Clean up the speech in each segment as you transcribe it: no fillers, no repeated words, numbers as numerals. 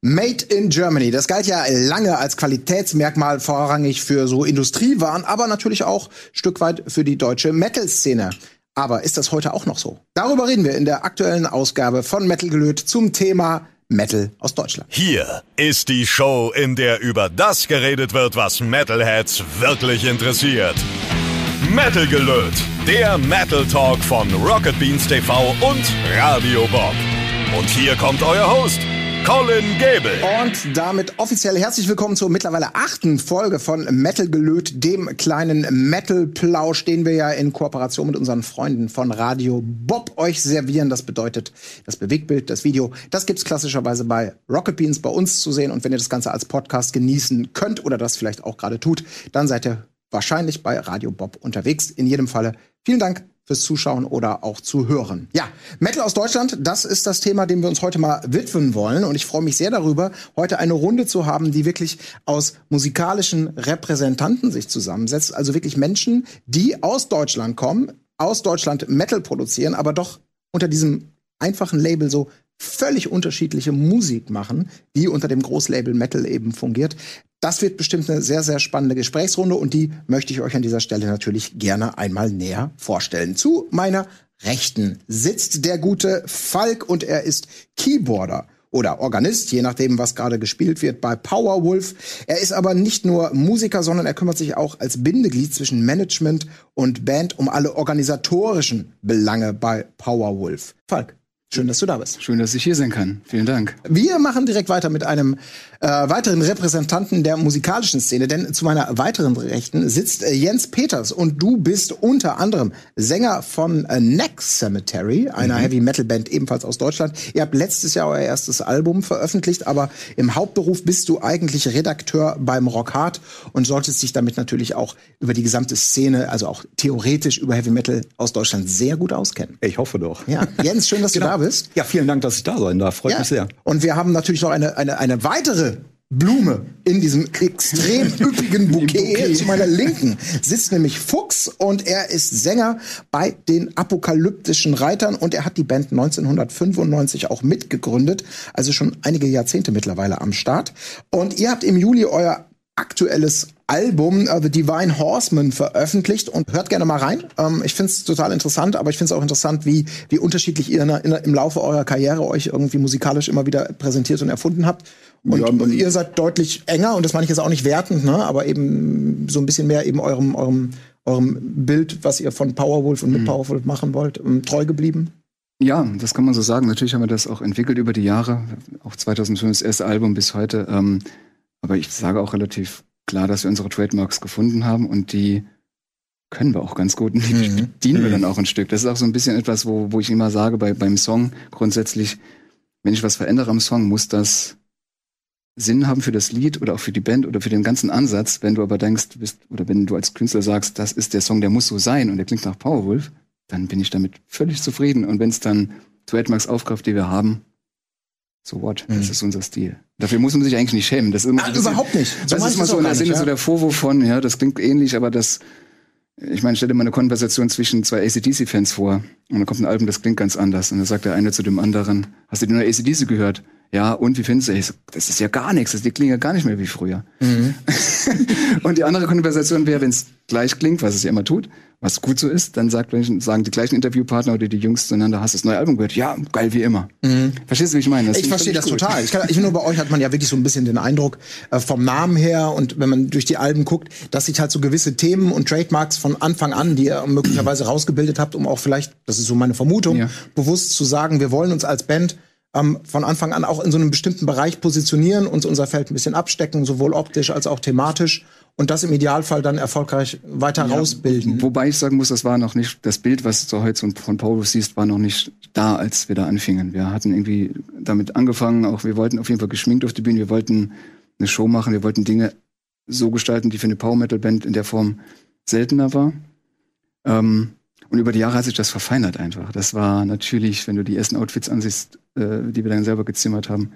Made in Germany. Das galt ja lange als Qualitätsmerkmal vorrangig für so Industriewaren, aber natürlich auch ein Stück weit für die deutsche Metal-Szene. Aber ist das heute auch noch so? Darüber reden wir in der aktuellen Ausgabe von Metal Gelöt zum Thema Metal aus Deutschland. Hier ist die Show, in der über das geredet wird, was Metalheads wirklich interessiert. Metal Gelöt, der Metal Talk von Rocket Beans TV und Radio Bob. Und hier kommt euer Host, Colin Gable. Und damit offiziell herzlich willkommen zur mittlerweile 8. Folge von Metal Gelöt, dem kleinen Metal-Plausch, den wir ja in Kooperation mit unseren Freunden von Radio Bob euch servieren. Das bedeutet, das Bewegtbild, das Video, das gibt's klassischerweise bei Rocket Beans bei uns zu sehen. Und wenn ihr das Ganze als Podcast genießen könnt oder das vielleicht auch gerade tut, dann seid ihr wahrscheinlich bei Radio Bob unterwegs. In jedem Falle vielen Dank fürs Zuschauen oder auch zu hören. Ja, Metal aus Deutschland, das ist das Thema, dem wir uns heute mal widmen wollen. Und ich freue mich sehr darüber, heute eine Runde zu haben, die wirklich aus musikalischen Repräsentanten sich zusammensetzt. Also wirklich Menschen, die aus Deutschland kommen, aus Deutschland Metal produzieren, aber doch unter diesem einfachen Label so völlig unterschiedliche Musik machen, die unter dem Großlabel Metal eben fungiert. Das wird bestimmt eine sehr, sehr spannende Gesprächsrunde und die möchte ich euch an dieser Stelle natürlich gerne einmal näher vorstellen. Zu meiner Rechten sitzt der gute Falk und er ist Keyboarder oder Organist, je nachdem, was gerade gespielt wird, bei Powerwolf. Er ist aber nicht nur Musiker, sondern er kümmert sich auch als Bindeglied zwischen Management und Band um alle organisatorischen Belange bei Powerwolf. Falk, schön, dass du da bist. Schön, dass ich hier sein kann. Vielen Dank. Wir machen direkt weiter mit einem weiteren Repräsentanten der musikalischen Szene, denn zu meiner weiteren Rechten sitzt Jens Peters und du bist unter anderem Sänger von Neck Cemetery, einer Heavy-Metal-Band ebenfalls aus Deutschland. Ihr habt letztes Jahr euer erstes Album veröffentlicht, aber im Hauptberuf bist du eigentlich Redakteur beim Rock Hard und solltest dich damit natürlich auch über die gesamte Szene, also auch theoretisch über Heavy-Metal aus Deutschland sehr gut auskennen. Ich hoffe doch. Ja, Jens, schön, dass du da bist. Ja, vielen Dank, dass ich da sein darf. Freut mich sehr. Und wir haben natürlich noch eine weitere Blume in diesem extrem üppigen Bouquet. Zu meiner Linken sitzt nämlich Fuchs und er ist Sänger bei den Apokalyptischen Reitern und er hat die Band 1995 auch mitgegründet, also schon einige Jahrzehnte mittlerweile am Start. Und ihr habt im Juli euer aktuelles Album The Divine Horseman veröffentlicht und hört gerne mal rein. Ich find's total interessant, aber ich find's auch interessant, wie unterschiedlich ihr im Laufe eurer Karriere euch irgendwie musikalisch immer wieder präsentiert und erfunden habt. Und ihr seid deutlich enger, und das meine ich jetzt auch nicht wertend, ne, aber eben so ein bisschen mehr eben eurem Bild, was ihr von Powerwolf und mit Powerwolf machen wollt, treu geblieben. Ja, das kann man so sagen. Natürlich haben wir das auch entwickelt über die Jahre, auch 2005 das erste Album bis heute. Aber ich sage auch relativ klar, dass wir unsere Trademarks gefunden haben und die können wir auch ganz gut und die bedienen wir dann auch ein Stück. Das ist auch so ein bisschen etwas, wo ich immer sage, beim Song grundsätzlich, wenn ich was verändere am Song, muss das Sinn haben für das Lied oder auch für die Band oder für den ganzen Ansatz. Wenn du aber denkst, oder wenn du als Künstler sagst, das ist der Song, der muss so sein und der klingt nach Powerwolf, dann bin ich damit völlig zufrieden. Und wenn es dann Trademarks aufgreift, die wir haben, so what? Das ist unser Stil. Dafür muss man sich eigentlich nicht schämen. Das ist immer überhaupt nicht. Das ist mal so in der Sinne, so der Vorwurf von, ja, das klingt ähnlich, aber ich meine, stell dir mal eine Konversation zwischen zwei AC/DC-Fans vor und dann kommt ein Album, das klingt ganz anders. Und dann sagt der eine zu dem anderen, hast du die neue AC/DC gehört? Ja, und wie findest du? Das ist ja gar nichts, die klingen ja gar nicht mehr wie früher. Und die andere Konversation wäre, wenn es gleich klingt, was es ja immer tut, was gut so ist, dann sagen die gleichen Interviewpartner oder die Jungs zueinander, hast du das neue Album gehört? Ja, geil wie immer. Verstehst du, wie ich meine? Ich verstehe das total. Ich finde, nur bei euch hat man ja wirklich so ein bisschen den Eindruck, vom Namen her und wenn man durch die Alben guckt, dass sich halt so gewisse Themen und Trademarks von Anfang an, die ihr möglicherweise rausgebildet habt, um auch vielleicht, das ist so meine Vermutung, bewusst zu sagen, wir wollen uns als Band von Anfang an auch in so einem bestimmten Bereich positionieren, uns unser Feld ein bisschen abstecken, sowohl optisch als auch thematisch und das im Idealfall dann erfolgreich weiter rausbilden. Wobei ich sagen muss, das war noch nicht, das Bild, was du heute von Powerwolf siehst, war noch nicht da, als wir da anfingen. Wir hatten irgendwie damit angefangen, auch wir wollten auf jeden Fall geschminkt auf die Bühne, wir wollten eine Show machen, wir wollten Dinge so gestalten, die für eine Power-Metal-Band in der Form seltener war. Und über die Jahre hat sich das verfeinert einfach. Das war natürlich, wenn du die ersten Outfits ansiehst, die wir dann selber gezimmert haben.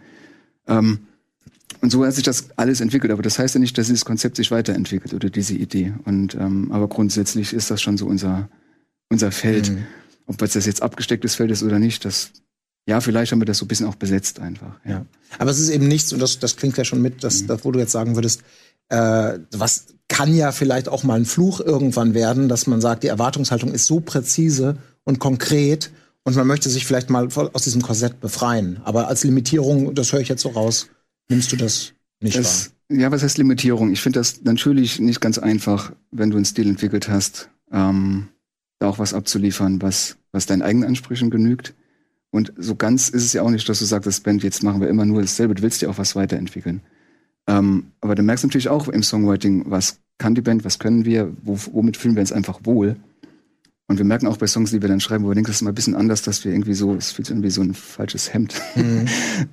Und so hat sich das alles entwickelt. Aber das heißt ja nicht, dass dieses Konzept sich weiterentwickelt oder diese Idee. Und aber grundsätzlich ist das schon so unser Feld. Ob das jetzt abgestecktes Feld ist oder nicht, das ja, vielleicht haben wir das so ein bisschen auch besetzt einfach. Ja. Aber es ist eben nichts, und das klingt ja schon mit, das, wo du jetzt sagen würdest, was kann ja vielleicht auch mal ein Fluch irgendwann werden, dass man sagt, die Erwartungshaltung ist so präzise und konkret und man möchte sich vielleicht mal aus diesem Korsett befreien. Aber als Limitierung, das höre ich jetzt so raus, nimmst du das nicht wahr? Ja, was heißt Limitierung? Ich finde das natürlich nicht ganz einfach, wenn du einen Stil entwickelt hast, da auch was abzuliefern, was deinen eigenen Ansprüchen genügt. Und so ganz ist es ja auch nicht, dass du sagst, das Band, jetzt machen wir immer nur dasselbe, du willst ja auch was weiterentwickeln. Aber du merkst natürlich auch im Songwriting, was kann die Band, was können wir, womit fühlen wir uns einfach wohl. Und wir merken auch bei Songs, die wir dann schreiben, wo wir denken, das ist mal ein bisschen anders, dass wir irgendwie so, es fühlt sich an wie so ein falsches Hemd. Mhm.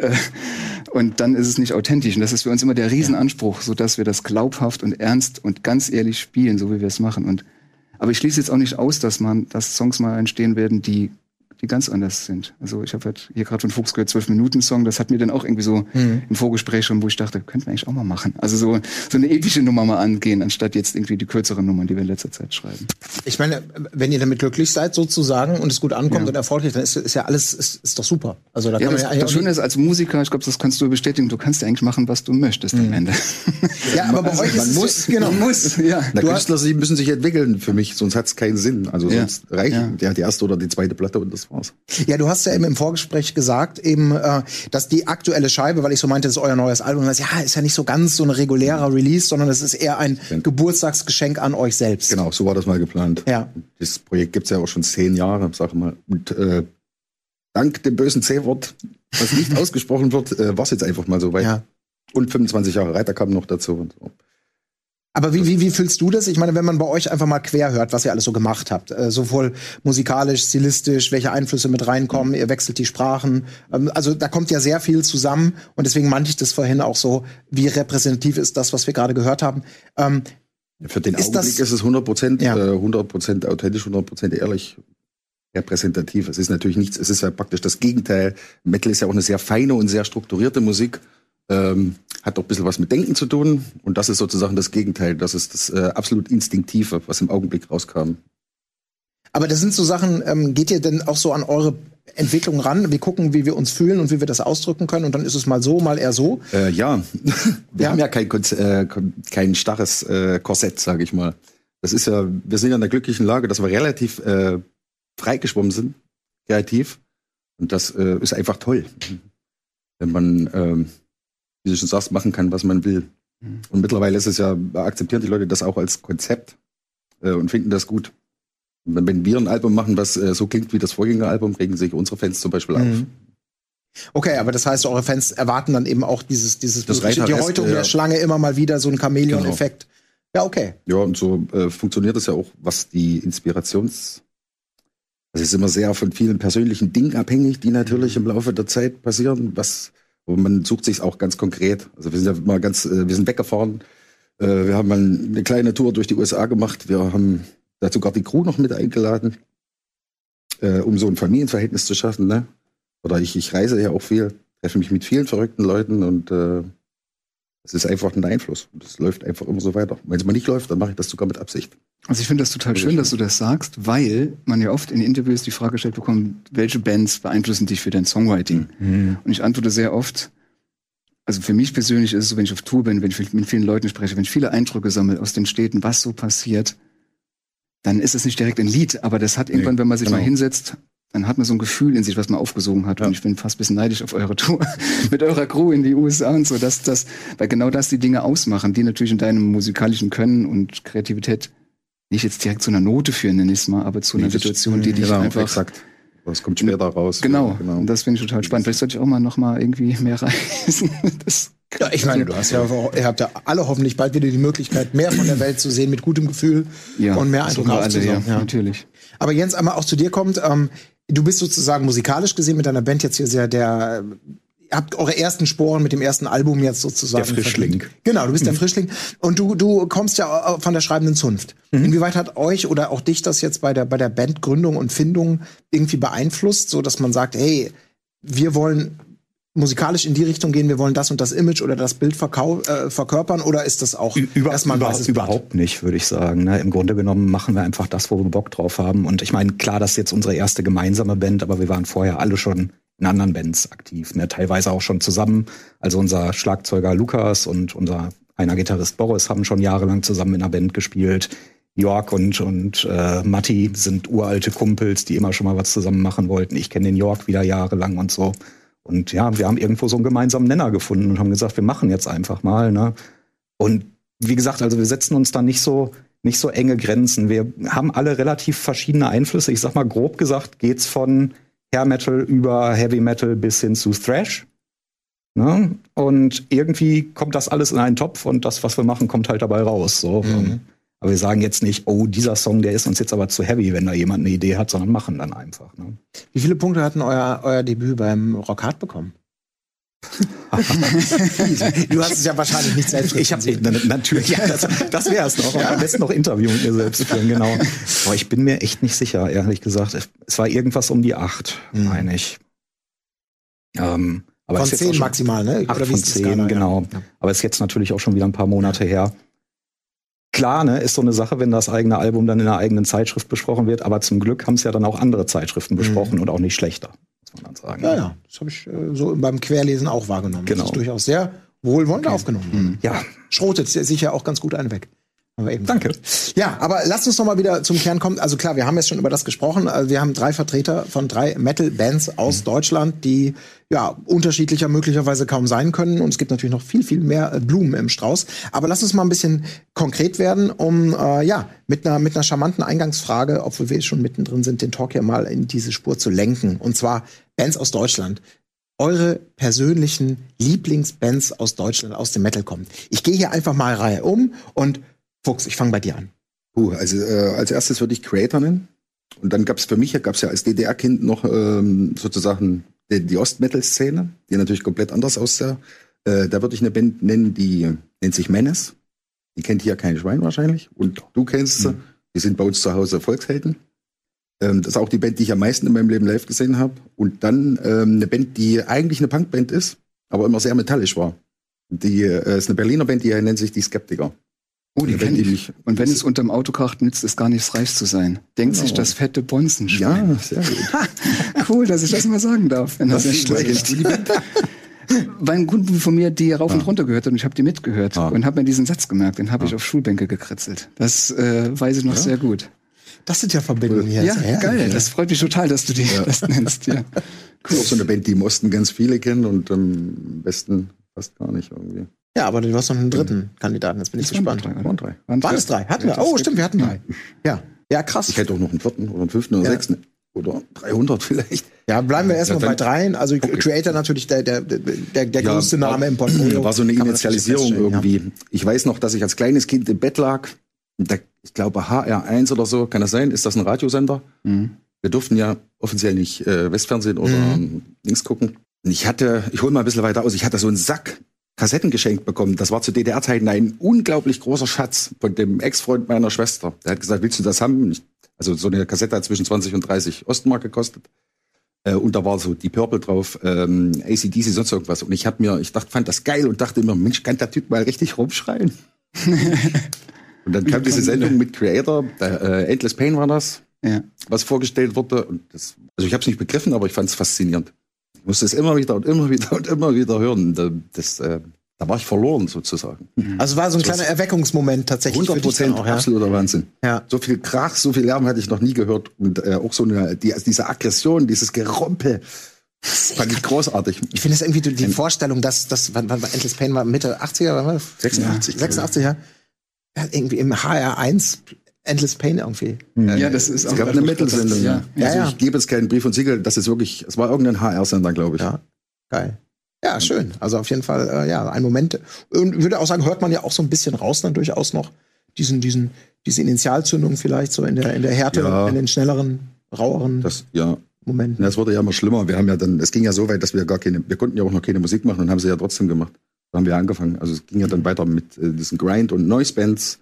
Und dann ist es nicht authentisch. Und das ist für uns immer der Riesenanspruch, sodass wir das glaubhaft und ernst und ganz ehrlich spielen, so wie wir es machen. Aber ich schließe jetzt auch nicht aus, dass Songs mal entstehen werden, die ganz anders sind. Also ich habe halt hier gerade von Fuchs gehört, 12-Minuten-Song, das hat mir dann auch irgendwie so im Vorgespräch schon, wo ich dachte, könnten wir eigentlich auch mal machen. Also so eine epische Nummer mal angehen, anstatt jetzt irgendwie die kürzeren Nummern, die wir in letzter Zeit schreiben. Ich meine, wenn ihr damit glücklich seid sozusagen und es gut ankommt und erfolgreich, dann ist ja alles ist doch super. Also da kann man ja das Schöne ist, als Musiker, ich glaube, das kannst du bestätigen, du kannst ja eigentlich machen, was du möchtest am Ende. Ja, aber bei euch ist es man muss. Ja. Na, Künstler müssen sich entwickeln für mich, sonst hat es keinen Sinn. Also sonst reicht die erste oder die zweite Platte und das war's. Ja, du hast ja eben im Vorgespräch gesagt, dass die aktuelle Scheibe, weil ich so meinte, das ist euer neues Album, ist ja nicht so ganz so ein regulärer Release, sondern es ist eher ein Geburtstagsgeschenk an euch selbst. Genau, so war das mal geplant. Ja. Das Projekt gibt's ja auch schon 10 Jahre, sag ich mal. Und dank dem bösen C-Wort, was nicht ausgesprochen wird, war's jetzt einfach mal so weit. Ja. Und 25 Jahre Reiter kamen noch dazu und so. Aber wie fühlst du das? Ich meine, wenn man bei euch einfach mal quer hört, was ihr alles so gemacht habt, sowohl musikalisch, stilistisch, welche Einflüsse mit reinkommen, ihr wechselt die Sprachen, also da kommt ja sehr viel zusammen und deswegen meinte ich das vorhin auch so, wie repräsentativ ist das, was wir gerade gehört haben. Für den Augenblick ist es 100% authentisch, 100% ehrlich, repräsentativ. Es ist natürlich nichts, es ist ja praktisch das Gegenteil. Metal ist ja auch eine sehr feine und sehr strukturierte Musik. Hat auch ein bisschen was mit Denken zu tun. Und das ist sozusagen das Gegenteil. Das ist das absolut Instinktive, was im Augenblick rauskam. Aber das sind so Sachen, geht ihr denn auch so an eure Entwicklung ran? Wir gucken, wie wir uns fühlen und wie wir das ausdrücken können. Und dann ist es mal so, mal eher so. Ja, wir haben ja kein starres Korsett, sage ich mal. Das ist ja, wir sind ja in der glücklichen Lage, dass wir relativ freigeschwommen sind, kreativ. Und das ist einfach toll. Wenn man wie du schon sagst, machen kann, was man will. Und mittlerweile ist es ja, akzeptieren die Leute das auch als Konzept und finden das gut. Und wenn wir ein Album machen, was so klingt wie das Vorgängeralbum, regen sich unsere Fans zum Beispiel auf. Okay, aber das heißt, eure Fans erwarten dann eben auch die Häutung der Schlange immer mal wieder, so ein Chamäleon-Effekt. Genau. Ja, okay. Ja, und so funktioniert es ja auch, was die Also es ist immer sehr von vielen persönlichen Dingen abhängig, die natürlich im Laufe der Zeit passieren, und man sucht sich auch ganz konkret. Also wir sind ja mal wir sind weggefahren. Wir haben mal eine kleine Tour durch die USA gemacht. Wir haben dazu sogar die Crew noch mit eingeladen, um so ein Familienverhältnis zu schaffen. Ne? Oder ich reise ja auch viel, treffe mich mit vielen verrückten Leuten und es ist einfach ein Einfluss. Und es läuft einfach immer so weiter. Wenn es mal nicht läuft, dann mache ich das sogar mit Absicht. Also ich finde das total schön, dass du das sagst, weil man ja oft in Interviews die Frage gestellt bekommt, welche Bands beeinflussen dich für dein Songwriting? Und ich antworte sehr oft, also für mich persönlich ist es so, wenn ich auf Tour bin, wenn ich mit vielen Leuten spreche, wenn ich viele Eindrücke sammle aus den Städten, was so passiert, dann ist es nicht direkt ein Lied, aber das hat irgendwann, wenn man sich mal hinsetzt, dann hat man so ein Gefühl in sich, was man aufgesogen hat. Ja. Und ich bin fast ein bisschen neidisch auf eure Tour mit eurer Crew in die USA und so, weil genau das die Dinge ausmachen, die natürlich in deinem musikalischen Können und Kreativität nicht jetzt direkt zu einer Note führen, nenne ich es mal, aber zu einer Situation, die dich einfach... Exakt. Das kommt später raus. Genau. Und das finde ich total spannend. Vielleicht sollte ich auch noch mal irgendwie mehr reisen. Ja, ich meine, ihr habt ja alle hoffentlich bald wieder die Möglichkeit, mehr von der Welt zu sehen mit gutem Gefühl und mehr Eindruck aufzusaugen. Ja, natürlich. Aber Jens, einmal auch zu dir kommt, du bist sozusagen musikalisch gesehen mit deiner Band jetzt hier ihr habt eure ersten Sporen mit dem ersten Album jetzt sozusagen. Der Frischling. Verdient. Genau, du bist der Frischling. Und du kommst ja von der schreibenden Zunft. Inwieweit hat euch oder auch dich das jetzt bei der Bandgründung und Findung irgendwie beeinflusst, so dass man sagt, hey, wir wollen musikalisch in die Richtung gehen, wir wollen das und das Image oder das Bild verkörpern, oder ist das auch erstmal überhaupt nicht, würde ich sagen. Ne? Im Grunde genommen machen wir einfach das, wo wir Bock drauf haben. Und ich meine, klar, das ist jetzt unsere erste gemeinsame Band, aber wir waren vorher alle schon in anderen Bands aktiv, ne? Teilweise auch schon zusammen. Also unser Schlagzeuger Lukas und unser einer Gitarrist Boris haben schon jahrelang zusammen in einer Band gespielt. Jörg und Matti sind uralte Kumpels, die immer schon mal was zusammen machen wollten. Ich kenne den Jörg wieder jahrelang und so. Und ja, wir haben irgendwo so einen gemeinsamen Nenner gefunden und haben gesagt, wir machen jetzt einfach mal, ne? Und wie gesagt, also wir setzen uns da nicht so enge Grenzen. Wir haben alle relativ verschiedene Einflüsse. Ich sag mal, grob gesagt geht's von Hair Metal über Heavy Metal bis hin zu Thrash. Ne? Und irgendwie kommt das alles in einen Topf und das, was wir machen, kommt halt dabei raus. So. Aber wir sagen jetzt nicht, oh, dieser Song, der ist uns jetzt aber zu heavy, wenn da jemand eine Idee hat, sondern machen dann einfach. Ne? Wie viele Punkte hat denn euer Debüt beim Rock Hard bekommen? Du hast es ja wahrscheinlich nicht selbst. Ich habe natürlich, ja, das wäre es noch. Ja. Am besten noch Interview mit mir selbst führen, genau. Aber ich bin mir echt nicht sicher, ehrlich gesagt. Es war irgendwas um die 8, meine ich. Aber von 10 maximal, ne? 8 von 10, genau. Ja. Aber ist jetzt natürlich auch schon wieder ein paar Monate her. Klar, ne, ist so eine Sache, wenn das eigene Album dann in einer eigenen Zeitschrift besprochen wird. Aber zum Glück haben es ja dann auch andere Zeitschriften besprochen und auch nicht schlechter. Muss man dann sagen. Ja, das habe ich so beim Querlesen auch wahrgenommen. Genau. Das ist durchaus sehr wohlwollend aufgenommen. Ja. Schrotet sicher auch ganz gut einen weg. Aber eben. Danke. Ja, aber lasst uns noch mal wieder zum Kern kommen. Also klar, wir haben jetzt schon über das gesprochen. Also wir haben 3 Vertreter von 3 Metal-Bands aus Deutschland, die ja unterschiedlicher möglicherweise kaum sein können. Und es gibt natürlich noch viel, viel mehr Blumen im Strauß. Aber lasst uns mal ein bisschen konkret werden, um mit einer charmanten Eingangsfrage, obwohl wir schon mittendrin sind, den Talk ja mal in diese Spur zu lenken. Und zwar Bands aus Deutschland. Eure persönlichen Lieblingsbands aus Deutschland, aus dem Metal kommen. Ich gehe hier einfach mal Reihe um und Fuchs, ich fange bei dir an. Also als erstes würde ich Creator nennen. Und dann gab's ja als DDR-Kind noch sozusagen die Ost-Metal-Szene, die natürlich komplett anders aussah. Da würde ich eine Band nennen, die nennt sich Menace. Die kennt hier kein Schwein wahrscheinlich. Und du kennst sie. Die sind bei uns zu Hause Volkshelden. Das ist auch die Band, die ich am meisten in meinem Leben live gesehen habe. Und dann eine Band, die eigentlich eine Punkband ist, aber immer sehr metallisch war. Die ist eine Berliner Band, die nennt sich die Skeptiker. Oh, die kenne ich. Und wenn es unterm Auto kracht, nützt es gar nichts, reich zu sein. Denkt sich das fette Bonzenschwein. Ja, sehr gut. Cool, dass ich das mal sagen darf. Wenn das nicht schlecht. Weil ein Kumpel von mir die rauf und runter gehört hat und ich habe die mitgehört und habe mir diesen Satz gemerkt. Den habe ich auf Schulbänke gekritzelt. Das weiß ich noch sehr gut. Das sind ja Verbindungen hier. Ja, geil. Das freut mich total, dass du das nennst. Ja. Cool. Auch so eine Band, die im Osten ganz viele kennen und im Westen fast gar nicht irgendwie. Ja, aber du hast noch einen dritten Kandidaten. Jetzt bin ich gespannt. Waren es 3? Hatten wir? Oh, stimmt, wir hatten 3. Ja, krass. Ich hätte auch noch einen 4. oder einen 5. oder 6. oder 300 vielleicht. Ja, bleiben wir erstmal bei 3. Also Creator natürlich der größte Name im Portfolio. War so eine Initialisierung irgendwie. Ja. Ich weiß noch, dass ich als kleines Kind im Bett lag. Ich glaube HR1 oder so, kann das sein? Ist das ein Radiosender? Wir durften ja offiziell nicht Westfernsehen oder links gucken. Und ich hole mal ein bisschen weiter aus, ich hatte so einen Sack Kassetten geschenkt bekommen. Das war zu DDR-Zeiten ein unglaublich großer Schatz von dem Ex-Freund meiner Schwester. Der hat gesagt, willst du das haben? Also so eine Kassette hat zwischen 20 und 30 Ostmark gekostet. Und da war so die Purple drauf, AC/DC, sonst irgendwas. Und fand das geil und dachte immer, Mensch, kann der Typ mal richtig rumschreien? Und dann kam diese Sendung mit Creator, Endless Pain war das, was vorgestellt wurde. Und also ich habe es nicht begriffen, aber ich fand es faszinierend. Ich musste es immer wieder hören. Da war ich verloren sozusagen. Also war so ein kleiner Erweckungsmoment tatsächlich. 100% absoluter Wahnsinn. Ja. So viel Krach, so viel Lärm hatte ich noch nie gehört. Und auch so diese Aggression, dieses Gerompel, fand ich großartig. Ich finde es irgendwie die Vorstellung, dass wann war Endless Pain war Mitte 80er, war 86, ja. Irgendwie im HR1 Endless Pain irgendwie. Ja, das ist auch. Es gab eine Metal-Sendung. Ja. Ich gebe jetzt keinen Brief und Siegel, es war irgendein HR-Sender, glaube ich. Ja, geil. Ja, schön. Also auf jeden Fall, ein Moment. Und würde auch sagen, hört man ja auch so ein bisschen raus dann durchaus noch diese Initialzündung vielleicht so in der Härte, in den schnelleren, raueren Momenten. Es wurde ja immer schlimmer. Es ging ja so weit, dass wir konnten ja auch noch keine Musik machen und haben sie ja trotzdem gemacht. Da haben wir angefangen. Also es ging ja dann weiter mit diesen Grind- und Noise-Bands.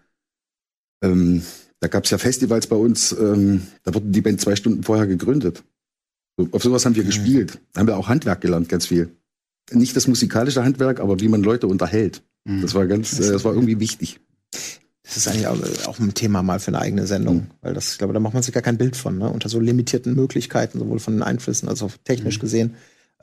Da gab es ja Festivals bei uns, da wurde die Band 2 Stunden vorher gegründet. Auf sowas haben wir gespielt. Da haben wir auch Handwerk gelernt, ganz viel. Nicht das musikalische Handwerk, aber wie man Leute unterhält. Das war irgendwie wichtig. Das ist eigentlich auch ein Thema mal für eine eigene Sendung. Weil ich glaube, da macht man sich gar kein Bild von, ne? Unter so limitierten Möglichkeiten, sowohl von den Einflüssen als auch technisch gesehen.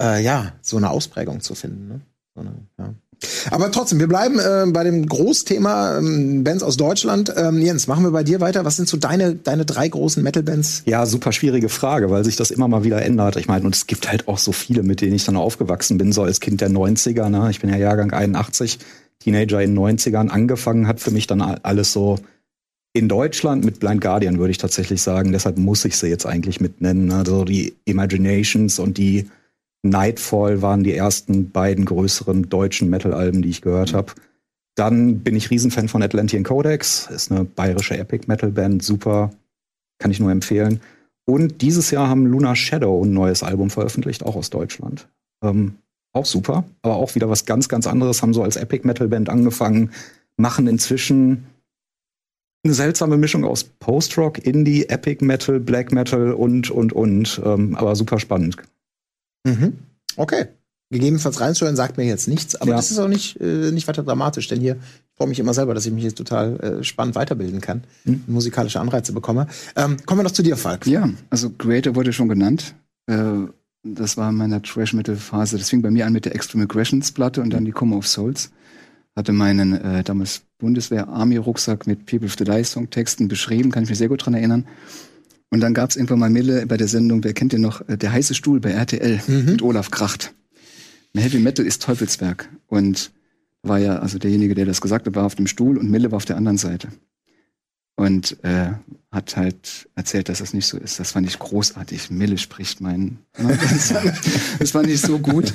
so eine Ausprägung zu finden. Ne? Ja. Aber trotzdem, wir bleiben bei dem Großthema Bands aus Deutschland. Jens, machen wir bei dir weiter. Was sind so deine 3 großen Metal-Bands? Ja, super schwierige Frage, weil sich das immer mal wieder ändert. Ich meine, und es gibt halt auch so viele, mit denen ich dann aufgewachsen bin, so als Kind der 90er. Ne? Ich bin ja Jahrgang 81, Teenager in den 90ern. Angefangen hat für mich dann alles so in Deutschland mit Blind Guardian, würde ich tatsächlich sagen. Deshalb muss ich sie jetzt eigentlich mitnennen. Also die Imaginations und die Nightfall waren die ersten beiden größeren deutschen Metal-Alben, die ich gehört habe. Dann bin ich Riesenfan von Atlantean Codex. Ist eine bayerische Epic-Metal-Band. Super. Kann ich nur empfehlen. Und dieses Jahr haben Lunar Shadow ein neues Album veröffentlicht, auch aus Deutschland. Auch super. Aber auch wieder was ganz, ganz anderes. Haben so als Epic-Metal-Band angefangen. Machen inzwischen eine seltsame Mischung aus Post-Rock, Indie, Epic-Metal, Black Metal und. Aber super spannend. Mhm. Okay. Gegebenenfalls reinzuhören, sagt mir jetzt nichts, aber das ist auch nicht weiter dramatisch, denn hier freue mich immer selber, dass ich mich jetzt total spannend weiterbilden kann, musikalische Anreize bekomme. Kommen wir noch zu dir, Falk. Ja, also Creator wurde schon genannt. Das war in meiner Thrash-Metal-Phase. Das fing bei mir an mit der Extreme Aggressions-Platte und dann die Coma of Souls. Hatte meinen damals Bundeswehr-Army-Rucksack mit People of the Die-Songtexten beschrieben, kann ich mich sehr gut dran erinnern. Und dann gab es irgendwann mal Mille bei der Sendung, wer kennt den noch, der heiße Stuhl bei RTL mit Olaf Kracht. Heavy Metal ist Teufelswerk. Und war ja, also derjenige, der das gesagt hat, war auf dem Stuhl und Mille war auf der anderen Seite. Und hat halt erzählt, dass das nicht so ist. Das fand ich großartig. Mille spricht meinen. Das fand ich so gut.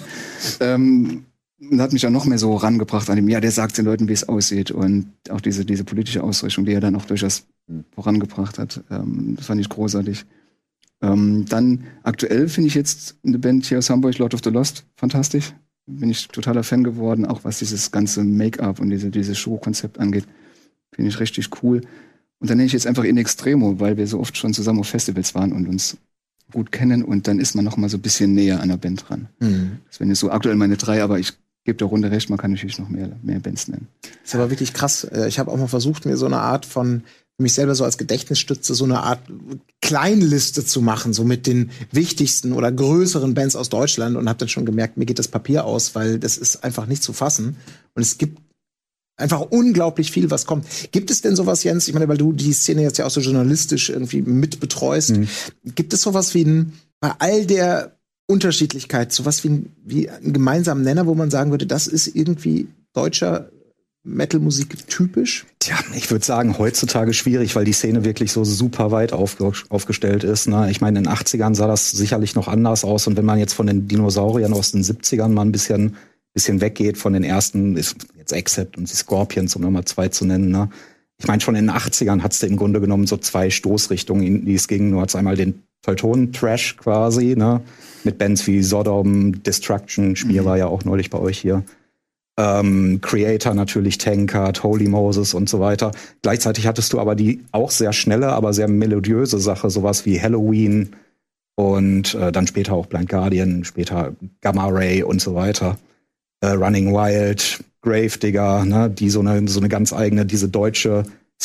Und hat mich auch noch mehr so rangebracht an dem, der sagt den Leuten, wie es aussieht. Und auch diese politische Ausrichtung, die er dann auch durchaus vorangebracht hat. Das fand ich großartig. Dann aktuell finde ich jetzt eine Band hier aus Hamburg, Lord of the Lost, fantastisch. Bin ich totaler Fan geworden, auch was dieses ganze Make-up und dieses Show-Konzept angeht. Finde ich richtig cool. Und dann nenne ich jetzt einfach In Extremo, weil wir so oft schon zusammen auf Festivals waren und uns gut kennen. Und dann ist man noch mal so ein bisschen näher an der Band dran. Das wären jetzt so aktuell meine 3, aber ich gebe der Runde recht, man kann natürlich noch mehr Bands nennen. Das ist aber wirklich krass. Ich habe auch mal versucht, mir so eine Art von, mich selber so als Gedächtnisstütze, so eine Art Kleinliste zu machen, so mit den wichtigsten oder größeren Bands aus Deutschland und habe dann schon gemerkt, mir geht das Papier aus, weil das ist einfach nicht zu fassen. Und es gibt einfach unglaublich viel, was kommt. Gibt es denn sowas, Jens, ich meine, weil du die Szene jetzt ja auch so journalistisch irgendwie mit betreust, gibt es sowas wie bei all der Unterschiedlichkeit, sowas wie einen gemeinsamen Nenner, wo man sagen würde, das ist irgendwie deutscher Metal-Musik typisch? Tja, ich würde sagen, heutzutage schwierig, weil die Szene wirklich so super weit aufgestellt ist. Ne? Ich meine, in den 80ern sah das sicherlich noch anders aus. Und wenn man jetzt von den Dinosauriern aus den 70ern mal ein bisschen weggeht von den ersten, ist jetzt Accept und die Scorpions, um nochmal 2 zu nennen. Ne? Ich meine, schon in den 80ern hat's im Grunde genommen so 2 Stoßrichtungen, in die es ging. Du hattest einmal den Teutonen-Trash quasi, ne? Mit Bands wie Sodom, Destruction, Spiel war ja auch neulich bei euch hier. Creator natürlich, Tankard, Holy Moses und so weiter. Gleichzeitig hattest du aber die auch sehr schnelle, aber sehr melodiöse Sache, sowas wie Halloween und dann später auch Blind Guardian, später Gamma Ray und so weiter. Running Wild, Gravedigger, ne, die so eine ganz eigene, diese deutsche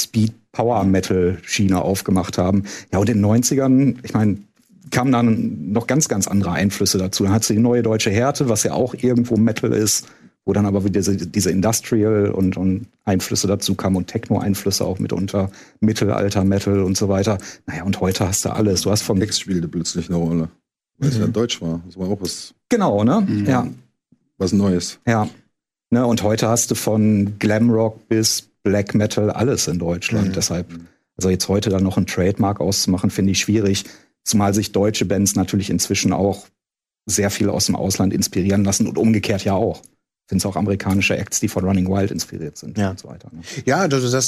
Speed-Power-Metal-Schiene aufgemacht haben. Ja, und in den 90ern, ich meine, kamen dann noch ganz, ganz andere Einflüsse dazu. Dann hat sie die neue deutsche Härte, was ja auch irgendwo Metal ist, wo dann aber wieder diese Industrial und Einflüsse dazu kamen und Techno-Einflüsse auch mitunter, Mittelalter-Metal und so weiter. Naja, und heute hast du alles. Du hast vom Text spielte plötzlich eine Rolle, weil es ja Deutsch war. Das war auch was. Genau, ne? Ja. Was Neues. Ja. Ne, und heute hast du von Glamrock bis Black Metal alles in Deutschland. Deshalb, also jetzt heute dann noch ein Trademark auszumachen, finde ich schwierig. Zumal sich deutsche Bands natürlich inzwischen auch sehr viel aus dem Ausland inspirieren lassen und umgekehrt ja auch. Sind es auch amerikanische Acts, die von Running Wild inspiriert sind und so weiter. Ne? Ja,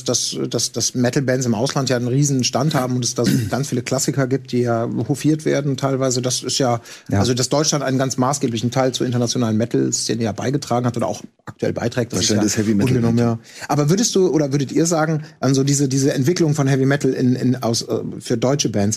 dass Metal-Bands im Ausland ja einen riesen Stand haben und es da so ganz viele Klassiker gibt, die ja hofiert werden teilweise. Das ist ja, also dass Deutschland einen ganz maßgeblichen Teil zur internationalen Metal-Szene ja beigetragen hat oder auch aktuell beiträgt. Das ist Heavy Metal. Ja. Aber würdet ihr sagen, also diese Entwicklung von Heavy Metal für deutsche Bands,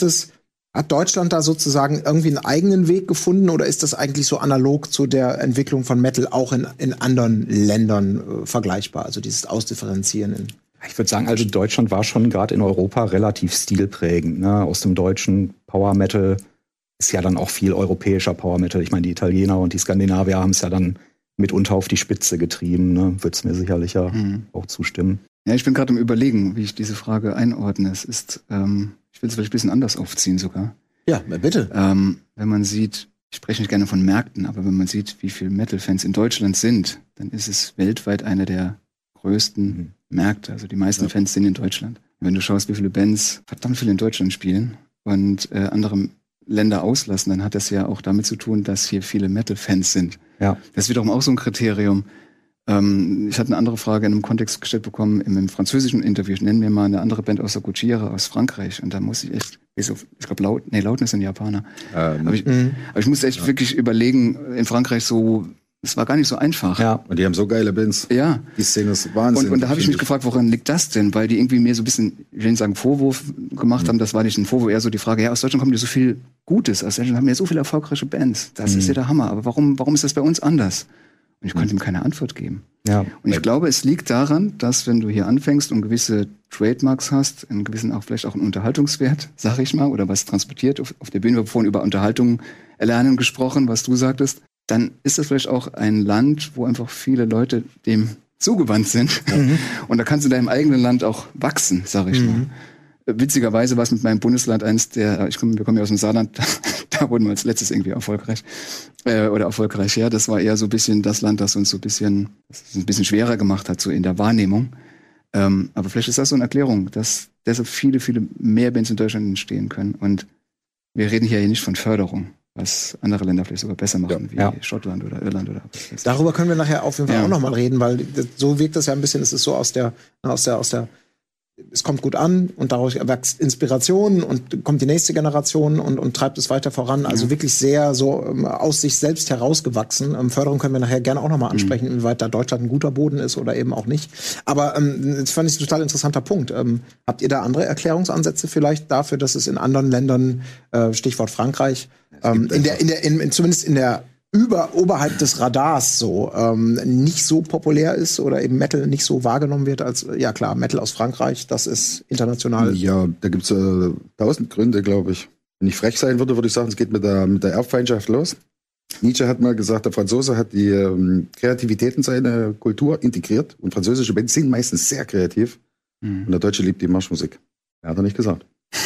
hat Deutschland da sozusagen irgendwie einen eigenen Weg gefunden oder ist das eigentlich so analog zu der Entwicklung von Metal auch in anderen Ländern vergleichbar? Also dieses Ausdifferenzieren. Ich würde sagen, also Deutschland war schon gerade in Europa relativ stilprägend. Ne? Aus dem deutschen Power Metal ist ja dann auch viel europäischer Power Metal. Ich meine, die Italiener und die Skandinavier haben es ja dann mitunter auf die Spitze getrieben. Ne? Würd's mir sicherlich ja auch zustimmen. Ja, ich bin gerade am Überlegen, wie ich diese Frage einordne. Es ist, ich will es vielleicht ein bisschen anders aufziehen sogar. Ja, bitte. Wenn man sieht, ich spreche nicht gerne von Märkten, aber wenn man sieht, wie viele Metal-Fans in Deutschland sind, dann ist es weltweit einer der größten Märkte. Also die meisten Fans sind in Deutschland. Und wenn du schaust, wie viele Bands verdammt viel in Deutschland spielen und andere Länder auslassen, dann hat das ja auch damit zu tun, dass hier viele Metal-Fans sind. Ja. Das ist wiederum auch so ein Kriterium. Ich hatte eine andere Frage in einem Kontext gestellt bekommen, im französischen Interview. Ich nenne mir mal eine andere Band aus der Gojira aus Frankreich. Und da muss ich echt, ich glaube, Loudness sind Japaner. Aber ich musste echt wirklich überlegen, in Frankreich so, es war gar nicht so einfach. Ja. Und die haben so geile Bands. Ja. Die Szene ist Wahnsinn. Und da habe ich mich gefragt, woran liegt das denn? Weil die irgendwie mir so ein bisschen, ich will nicht sagen Vorwurf gemacht haben, das war nicht ein Vorwurf, eher so die Frage, ja, aus Deutschland kommt ja so viel Gutes, aus Deutschland haben ja so viele erfolgreiche Bands. Das ist ja der Hammer. Aber warum ist das bei uns anders? Und ich konnte ihm keine Antwort geben. Ja. Und ich glaube, es liegt daran, dass wenn du hier anfängst und gewisse Trademarks hast, einen gewissen auch vielleicht auch einen Unterhaltungswert, sag ich mal, oder was transportiert auf der Bühne, wir haben vorhin über Unterhaltung erlernen gesprochen, was du sagtest, dann ist das vielleicht auch ein Land, wo einfach viele Leute dem zugewandt sind. Und da kannst du in deinem eigenen Land auch wachsen, sag ich mal. Witzigerweise war es mit meinem Bundesland wir kommen ja aus dem Saarland, da wurden wir als letztes irgendwie erfolgreich. Ja, das war eher so ein bisschen das Land, das uns so ein bisschen schwerer gemacht hat, so in der Wahrnehmung. Aber vielleicht ist das so eine Erklärung, dass deshalb viele, viele mehr Bands in Deutschland entstehen können. Und wir reden hier nicht von Förderung, was andere Länder vielleicht sogar besser machen, wie Schottland oder Irland oder was. Darüber können wir nachher auf jeden Fall auch nochmal reden, weil so wirkt das ja ein bisschen, es ist so aus der es kommt gut an und daraus erwächst Inspiration und kommt die nächste Generation und treibt es weiter voran. Also wirklich sehr so aus sich selbst herausgewachsen. Förderung können wir nachher gerne auch nochmal ansprechen, inwieweit da Deutschland ein guter Boden ist oder eben auch nicht. Aber das fand ich ein total interessanter Punkt. Habt ihr da andere Erklärungsansätze vielleicht dafür, dass es in anderen Ländern, Stichwort Frankreich, zumindest in der oberhalb des Radars so nicht so populär ist oder eben Metal nicht so wahrgenommen wird als, ja klar, Metal aus Frankreich, das ist international. Ja, da gibt's 1000 Gründe, glaube ich. Wenn ich frech sein würde ich sagen, es geht mit der Erbfeindschaft los. Nietzsche hat mal gesagt, der Franzose hat die Kreativität in seine Kultur integriert und französische Bands sind meistens sehr kreativ und der Deutsche liebt die Marschmusik. Er hat er nicht gesagt.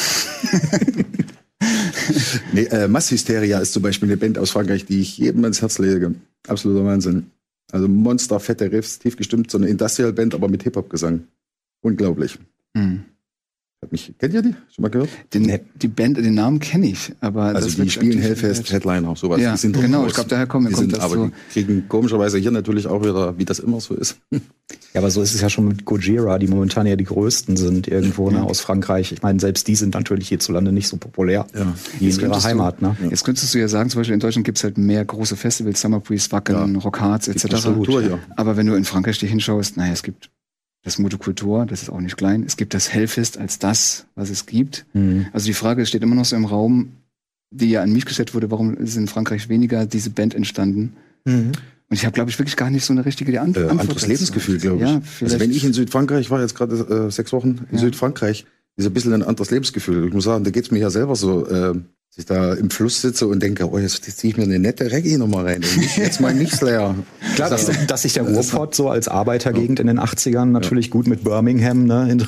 Nee, Masshysteria ist zum Beispiel eine Band aus Frankreich, die ich jedem ans Herz lege. Absoluter Wahnsinn. Also Monster, fette Riffs, tief gestimmt, so eine Industrial-Band, aber mit Hip-Hop-Gesang. Unglaublich. Kennt ihr die? Schon mal gehört? Die Band, den Namen kenne ich, aber also die spielen Hellfest, Headliner, auch sowas. Ja, die sind genau, ich glaube, daher kommt das aber so. Die kriegen komischerweise hier natürlich auch wieder, wie das immer so ist. Ja, aber so ist es ja schon mit Gojira, die momentan ja die größten sind irgendwo aus Frankreich. Ich meine, selbst die sind natürlich hierzulande nicht so populär wie in ihrer Heimat. Ne? Jetzt könntest du ja sagen, zum Beispiel in Deutschland gibt es halt mehr große Festivals, Summer Breeze, Wacken, Rockharz etc. Aber wenn du in Frankreich dir hinschaust, es gibt das Motokultur, das ist auch nicht klein. Es gibt das Hellfest als das, was es gibt. Also die Frage steht immer noch so im Raum, die ja an mich gestellt wurde, warum ist in Frankreich weniger diese Band entstanden? Und ich habe, glaube ich, wirklich gar nicht so eine richtige Antwort. Anderes Lebensgefühl, glaube ich. Ja, also wenn ich in Südfrankreich war, jetzt gerade 6 Wochen in Südfrankreich, ist ein bisschen ein anderes Lebensgefühl. Ich muss sagen, da geht's mir ja selber so, dass ich da im Fluss sitze und denke, jetzt ziehe ich mir eine nette Reggae-Nummer rein. Jetzt mal nicht Slayer. Klar, dass sich der Ruhrpott so als Arbeitergegend in den 80ern natürlich gut mit Birmingham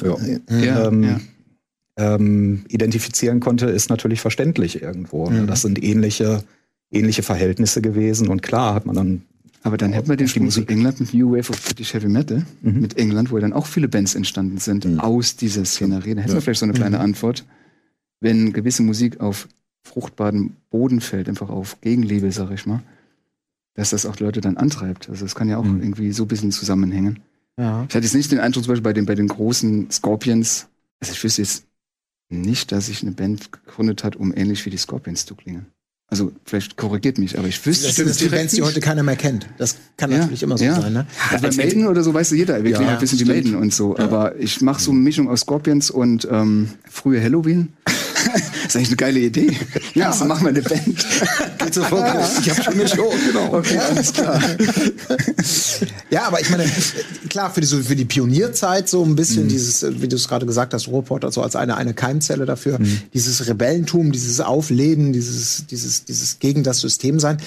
identifizieren konnte, ist natürlich verständlich irgendwo. Das sind ähnliche Verhältnisse gewesen und klar hat man dann. Aber dann hätten wir den Sprung zu England mit New Wave of British Heavy Metal, mit England, wo dann auch viele Bands entstanden sind aus dieser Szenerie. Da hätten wir vielleicht so eine kleine Antwort, wenn gewisse Musik auf fruchtbaren Boden fällt, einfach auf Gegenliebe, sag ich mal, dass das auch Leute dann antreibt. Also das kann ja auch irgendwie so ein bisschen zusammenhängen. Ja. Ich hatte jetzt nicht den Eindruck, zum Beispiel bei den großen Scorpions, also ich wüsste jetzt nicht, dass sich eine Band gegründet hat, um ähnlich wie die Scorpions zu klingen. Also vielleicht korrigiert mich, aber ich wüsste... Das sind die Bands, die heute keiner mehr kennt. Das kann natürlich immer so sein, ne? Also bei Maiden oder so weiß jeder, wir klingen ein bisschen wie Maiden und so. Ja. Aber ich mache so eine Mischung aus Scorpions und frühe Halloween. Das ist eigentlich eine geile Idee. Ja, so machen wir eine Band. Geht sofort. Ich habe schon eine Show, genau. Okay, alles klar. Ja, aber ich meine, klar, für die Pionierzeit so ein bisschen dieses, wie du es gerade gesagt hast, Ruhrpott, also als eine Keimzelle dafür, dieses Rebellentum, dieses Aufleben, dieses gegen das System sein.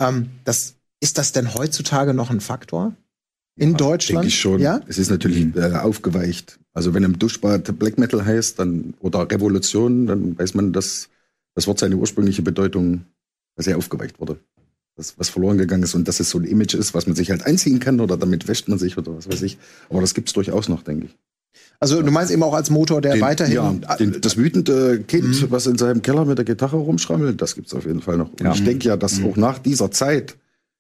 Ist das denn heutzutage noch ein Faktor? In Deutschland? Denke ich schon. Ja? Es ist natürlich aufgeweicht. Also wenn im Duschbad Black Metal heißt, dann oder Revolution, dann weiß man, dass das Wort seine ursprüngliche Bedeutung sehr aufgeweicht wurde. Das, was verloren gegangen ist und dass es so ein Image ist, was man sich halt einziehen kann oder damit wäscht man sich oder was weiß ich. Aber das gibt's durchaus noch, denke ich. Also du meinst eben auch als Motor, der weiterhin... Das wütende Kind, was in seinem Keller mit der Gitarre rumschrammelt, das gibt's auf jeden Fall noch. Und ich denke ja, dass auch nach dieser Zeit,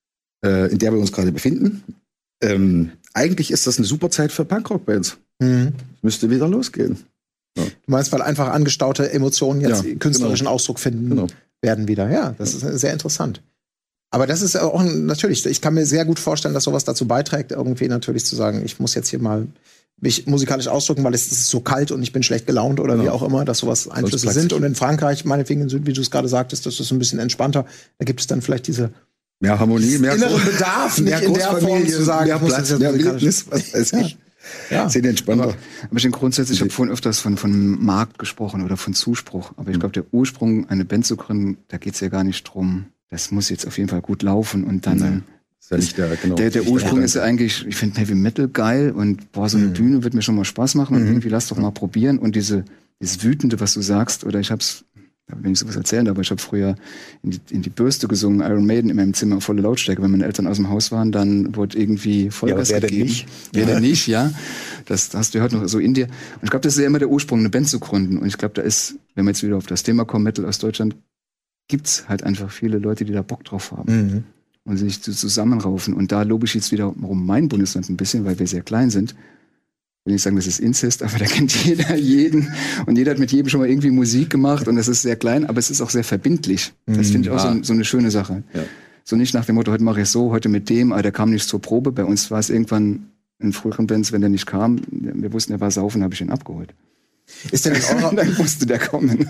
in der wir uns gerade befinden, eigentlich ist das eine super Zeit für Punkrock-Bands. Müsste wieder losgehen. Ja. Du meinst, weil einfach angestaute Emotionen jetzt künstlerischen Ausdruck finden werden wieder. Ja, das ist sehr interessant. Aber das ist auch natürlich, ich kann mir sehr gut vorstellen, dass sowas dazu beiträgt, irgendwie natürlich zu sagen, ich muss jetzt hier mal mich musikalisch ausdrücken, weil es ist so kalt und ich bin schlecht gelaunt oder wie auch immer, dass sowas Einflüsse sind. Und in Frankreich, meinetwegen, wie du es gerade sagtest, das ist ein bisschen entspannter. Da gibt es dann vielleicht diese mehr Harmonie, mehr inneren Bedarf, nicht in der Form zu sagen, mehr Platz, mehr Wildnis, was weiß ich. Ja. Sehr entspannter. Aber ich denke grundsätzlich, ich habe vorhin öfters von Markt gesprochen oder von Zuspruch. Aber ich glaube, der Ursprung, eine Band zu gründen, da geht es ja gar nicht drum. Das muss jetzt auf jeden Fall gut laufen und dann. Ist ja nicht der Ursprung ist ja eigentlich, ich finde Heavy Metal geil und so eine Bühne wird mir schon mal Spaß machen und irgendwie lass doch mal probieren. Und dieses Wütende, was du sagst, oder ich hab's, wenn ich sowas erzählen, aber ich habe früher in die Bürste gesungen, Iron Maiden in meinem Zimmer, volle Lautstärke. Wenn meine Eltern aus dem Haus waren, dann wurde irgendwie Vollgas gegeben. Wer denn nicht, ja. Das hast du ja heute noch so in dir. Und ich glaube, das ist ja immer der Ursprung, eine Band zu gründen. Und ich glaube, da ist, wenn wir jetzt wieder auf das Thema kommen, Metal aus Deutschland, gibt's halt einfach viele Leute, die da Bock drauf haben. Und sich zusammenraufen. Und da lobe ich jetzt wiederum mein Bundesland ein bisschen, weil wir sehr klein sind. Ich will nicht sagen, das ist Inzest, aber da kennt jeder jeden. Und jeder hat mit jedem schon mal irgendwie Musik gemacht. Und es ist sehr klein, aber es ist auch sehr verbindlich. Das finde ich auch so eine schöne Sache. Ja. So nicht nach dem Motto, heute mache ich so, heute mit dem, aber der kam nicht zur Probe. Bei uns war es irgendwann in früheren Bands, wenn der nicht kam, wir wussten, er war saufen, habe ich ihn abgeholt. Ist denn in eurer dann musste der kommen.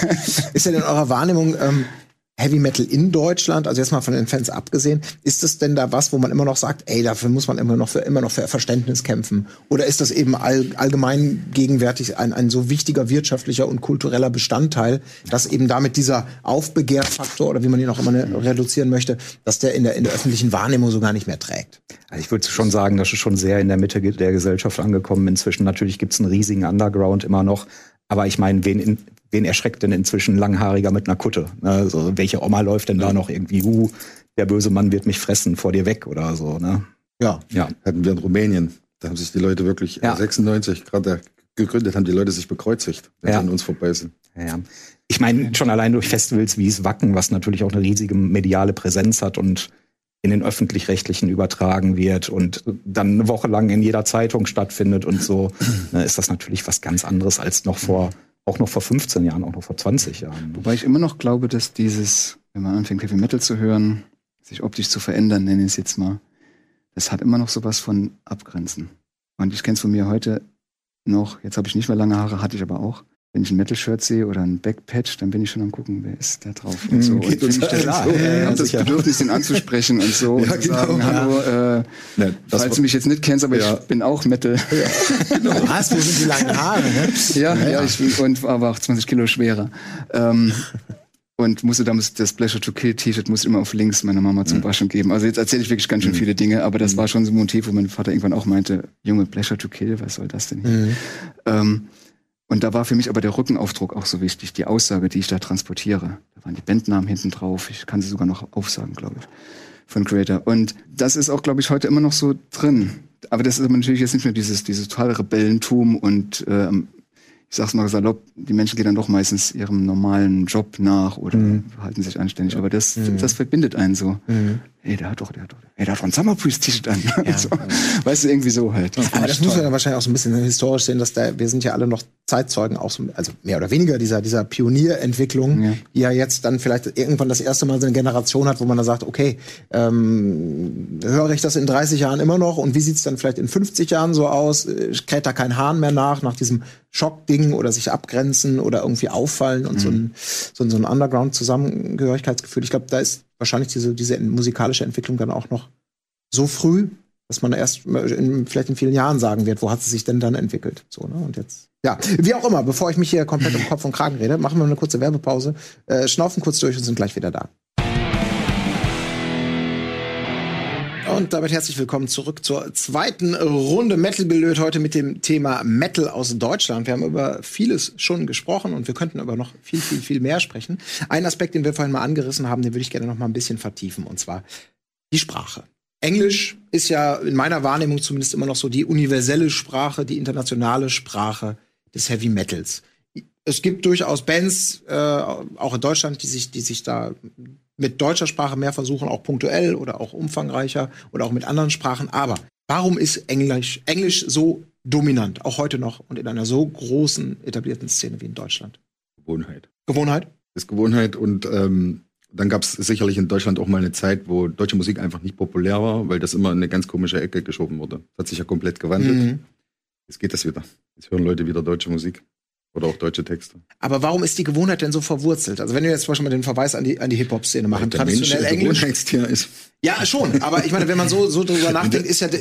Ist denn in eurer Wahrnehmung Heavy Metal in Deutschland, also jetzt mal von den Fans abgesehen, ist es denn da was, wo man immer noch sagt, ey, dafür muss man immer noch für Verständnis kämpfen? Oder ist das eben allgemein gegenwärtig ein so wichtiger wirtschaftlicher und kultureller Bestandteil, dass eben damit dieser Aufbegehrfaktor oder wie man ihn auch immer reduzieren möchte, dass der in der öffentlichen Wahrnehmung so gar nicht mehr trägt? Also ich würde schon sagen, das ist schon sehr in der Mitte der Gesellschaft angekommen inzwischen. Natürlich gibt's einen riesigen Underground immer noch. Aber ich meine, wen erschreckt denn inzwischen ein Langhaariger mit einer Kutte? Also, welche Oma läuft denn da noch irgendwie, der böse Mann wird mich fressen, vor dir weg oder so, ne? Ja. Hatten wir in Rumänien. Da haben sich die Leute wirklich 96 gerade gegründet, haben die Leute sich bekreuzigt, wenn sie an uns vorbei sind. Ja. Ich meine, schon allein durch Festivals wie es Wacken, was natürlich auch eine riesige mediale Präsenz hat und in den Öffentlich-Rechtlichen übertragen wird und dann eine Woche lang in jeder Zeitung stattfindet und so, ist das natürlich was ganz anderes als noch vor 15 Jahren, auch noch vor 20 Jahren. Wobei ich immer noch glaube, dass wenn man anfängt, Heavy Metal zu hören, sich optisch zu verändern, nenne ich es jetzt mal, das hat immer noch sowas von Abgrenzen. Und ich kenne es von mir heute noch, jetzt habe ich nicht mehr lange Haare, hatte ich aber auch. Wenn ich ein Metal-Shirt sehe oder ein Backpatch, dann bin ich schon am gucken, wer ist da drauf und so. Und finde ich das habe das Bedürfnis, den anzusprechen und so. Ja, und zu sagen, hallo, falls du mich jetzt nicht kennst, aber ich bin auch Metal. Was? Wo sind die langen Haare, ne? Ja, ich bin, und war aber auch 20 Kilo schwerer. Und musste damals das Pleasure to Kill T-Shirt musste immer auf links meiner Mama zum Waschen geben. Also jetzt erzähle ich wirklich ganz schön viele Dinge, aber das war schon so ein Motiv, wo mein Vater irgendwann auch meinte, Junge, Pleasure to Kill, was soll das denn hier? Und da war für mich aber der Rückenaufdruck auch so wichtig, die Aussage, die ich da transportiere. Da waren die Bandnamen hinten drauf, ich kann sie sogar noch aufsagen, glaube ich, von Creator. Und das ist auch, glaube ich, heute immer noch so drin. Aber das ist aber natürlich jetzt nicht mehr dieses totale Rebellentum und ich sag's mal salopp, die Menschen gehen dann doch meistens ihrem normalen Job nach oder halten sich anständig. Aber das verbindet einen so. Ey, der hat doch ein Summer Priest T-Shirt an. Ja. So. Weißt du, irgendwie so halt. Aber das muss man ja wahrscheinlich auch so ein bisschen historisch sehen, dass wir sind ja alle noch Zeitzeugen, auch so, also mehr oder weniger dieser Pionierentwicklung, die ja jetzt dann vielleicht irgendwann das erste Mal so eine Generation hat, wo man dann sagt, okay, höre ich das in 30 Jahren immer noch und wie sieht's dann vielleicht in 50 Jahren so aus? Kräht da kein Hahn mehr nach diesem Schockding oder sich abgrenzen oder irgendwie auffallen und so ein Underground-Zusammengehörigkeitsgefühl. Ich glaube, da ist wahrscheinlich diese musikalische Entwicklung dann auch noch so früh dass man erst vielleicht in vielen Jahren sagen wird, wo hat sie sich denn dann entwickelt? So, ne? Und jetzt, ja, wie auch immer, bevor ich mich hier komplett um Kopf und Kragen rede, machen wir eine kurze Werbepause, schnaufen kurz durch und sind gleich wieder da. Und damit herzlich willkommen zurück zur zweiten Runde Metal gelöt, heute mit dem Thema Metal aus Deutschland. Wir haben über vieles schon gesprochen und wir könnten über noch viel mehr sprechen. Ein Aspekt, den wir vorhin mal angerissen haben, den würde ich gerne noch mal ein bisschen vertiefen, und zwar die Sprache. Englisch ist ja in meiner Wahrnehmung zumindest immer noch so die universelle Sprache, die internationale Sprache des Heavy Metals. Es gibt durchaus Bands, auch in Deutschland, die sich da mit deutscher Sprache mehr versuchen, auch punktuell oder auch umfangreicher oder auch mit anderen Sprachen. Aber warum ist Englisch so dominant, auch heute noch und in einer so großen, etablierten Szene wie in Deutschland? Gewohnheit. Gewohnheit? Das ist Gewohnheit und dann gab es sicherlich in Deutschland auch mal eine Zeit, wo deutsche Musik einfach nicht populär war, weil das immer in eine ganz komische Ecke geschoben wurde. Das hat sich ja komplett gewandelt. Mhm. Jetzt geht das wieder. Jetzt hören Leute wieder deutsche Musik. Oder auch deutsche Texte. Aber warum ist die Gewohnheit denn so verwurzelt? Also wenn wir jetzt zum Beispiel mal den Verweis an die Hip-Hop-Szene machen, der traditionell Mensch Englisch. Gewohnheitstier ist. Ja, schon. Aber ich meine, wenn man so drüber nachdenkt, ist ja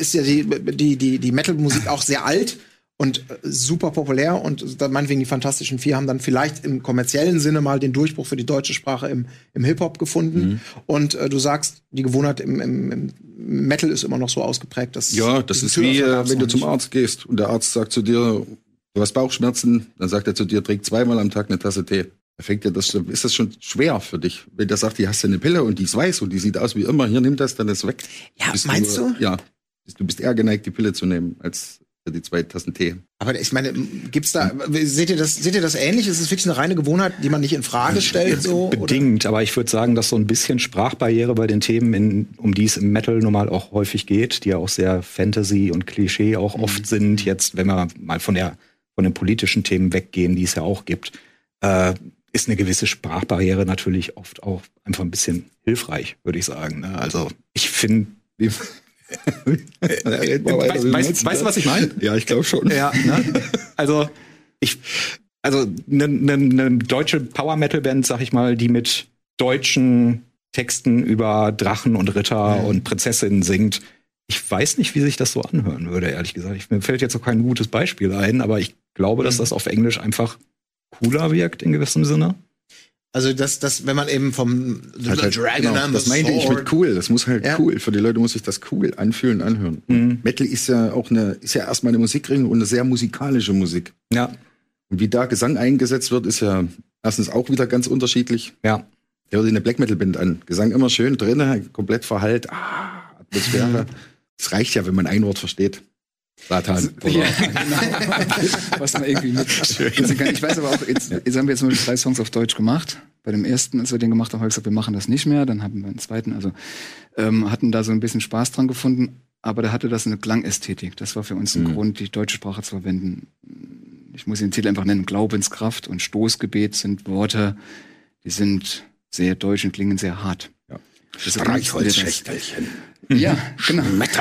die Metal-Musik auch sehr alt und super populär. Und dann meinetwegen die Fantastischen Vier haben dann vielleicht im kommerziellen Sinne mal den Durchbruch für die deutsche Sprache im Hip-Hop gefunden. Mhm. Und du sagst, die Gewohnheit im Metal ist immer noch so ausgeprägt, dass ja, das ist wie, wenn du zum Arzt gehst und der Arzt sagt zu dir, du hast Bauchschmerzen, dann sagt er zu dir, trink 2-mal am Tag eine Tasse Tee. Da ist das schon schwer für dich. Wenn der sagt, hier hast du eine Pille und die ist weiß und die sieht aus wie immer, hier nimm das, dann ist weg. Ja, meinst du? Ja. Du bist eher geneigt, die Pille zu nehmen, als die 2 Tassen Tee. Aber ich meine, gibt's da, seht ihr das ähnlich? Ist es wirklich eine reine Gewohnheit, die man nicht in Frage stellt? So, bedingt, oder? Aber ich würde sagen, dass so ein bisschen Sprachbarriere bei den Themen, um die es im Metal normal auch häufig geht, die ja auch sehr Fantasy und Klischee auch oft sind, jetzt, wenn wir mal von den politischen Themen weggehen, die es ja auch gibt, ist eine gewisse Sprachbarriere natürlich oft auch einfach ein bisschen hilfreich, würde ich sagen. Also ich finde, weißt du, was ich meine? Ja, ich glaube schon. Ja, ne? Also eine deutsche Power-Metal-Band, sag ich mal, die mit deutschen Texten über Drachen und Ritter und Prinzessinnen singt, ich weiß nicht, wie sich das so anhören würde, ehrlich gesagt. Mir fällt jetzt auch kein gutes Beispiel ein, aber ich glaube, dass das auf Englisch einfach cooler wirkt in gewissem Sinne. Also das, wenn man eben vom Dragon and das meinte ich mit cool. Das muss halt cool. Für die Leute muss sich das cool anfühlen, anhören. Mhm. Metal ist ja auch erstmal eine Musikrichtung und eine sehr musikalische Musik. Ja. Und wie da Gesang eingesetzt wird, ist ja erstens auch wieder ganz unterschiedlich. Ja. Der hört sich eine Black Metal Band an. Gesang immer schön drin, komplett verhallt. Atmosphäre. Das reicht ja, wenn man ein Wort versteht. Satan. Ja, genau. Was man irgendwie mit. Ich weiß aber auch, jetzt haben wir jetzt nur 3 Songs auf Deutsch gemacht. Bei dem ersten, als wir den gemacht haben, habe ich gesagt, wir machen das nicht mehr. Dann haben wir einen zweiten, also hatten da so ein bisschen Spaß dran gefunden. Aber da hatte das eine Klangästhetik. Das war für uns ein Grund, die deutsche Sprache zu verwenden. Ich muss den Titel einfach nennen. Glaubenskraft und Stoßgebet sind Worte, die sind sehr deutsch und klingen sehr hart. Ja. Streichholzschächtelchen. Ja, genau.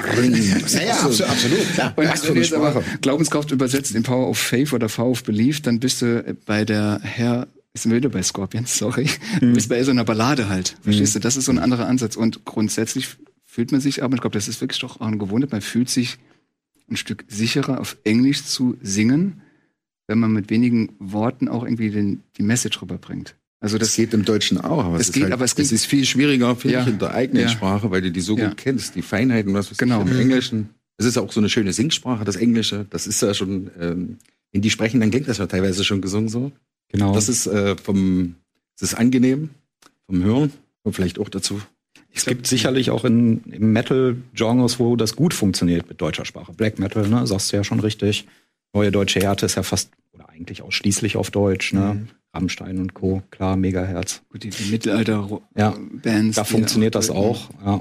Ja, absolut. Klar. Und wenn du jetzt aber Glaubenskraft übersetzt in Power of Faith oder Power of Belief, dann bist du bei sind wir wieder bei Scorpions, sorry. Du bist bei so einer Ballade halt. Verstehst du? Das ist so ein anderer Ansatz. Und grundsätzlich fühlt man sich aber, ich glaube, das ist wirklich doch auch eine Gewohnheit, man fühlt sich ein Stück sicherer, auf Englisch zu singen, wenn man mit wenigen Worten auch irgendwie die Message rüberbringt. Also das geht im Deutschen auch, aber es ist viel schwieriger, finde ich, in der eigenen Sprache, weil du die so gut kennst, die Feinheiten, was weiß ich, im Englischen. Es ist auch so eine schöne Singsprache, das Englische. Das ist ja schon, wenn die sprechen, dann klingt das ja teilweise schon gesungen so. Genau. Das ist das ist angenehm vom Hören und vielleicht auch dazu. Es gibt sicherlich auch im Metal-Genres, wo das gut funktioniert mit deutscher Sprache. Black Metal, ne, sagst du ja schon richtig. Neue Deutsche Härte ist ja fast oder eigentlich ausschließlich auf Deutsch, ne? Rammstein und Co., klar, Megaherz. Gut, die Mittelalter-Bands. Da funktioniert das auch, ja.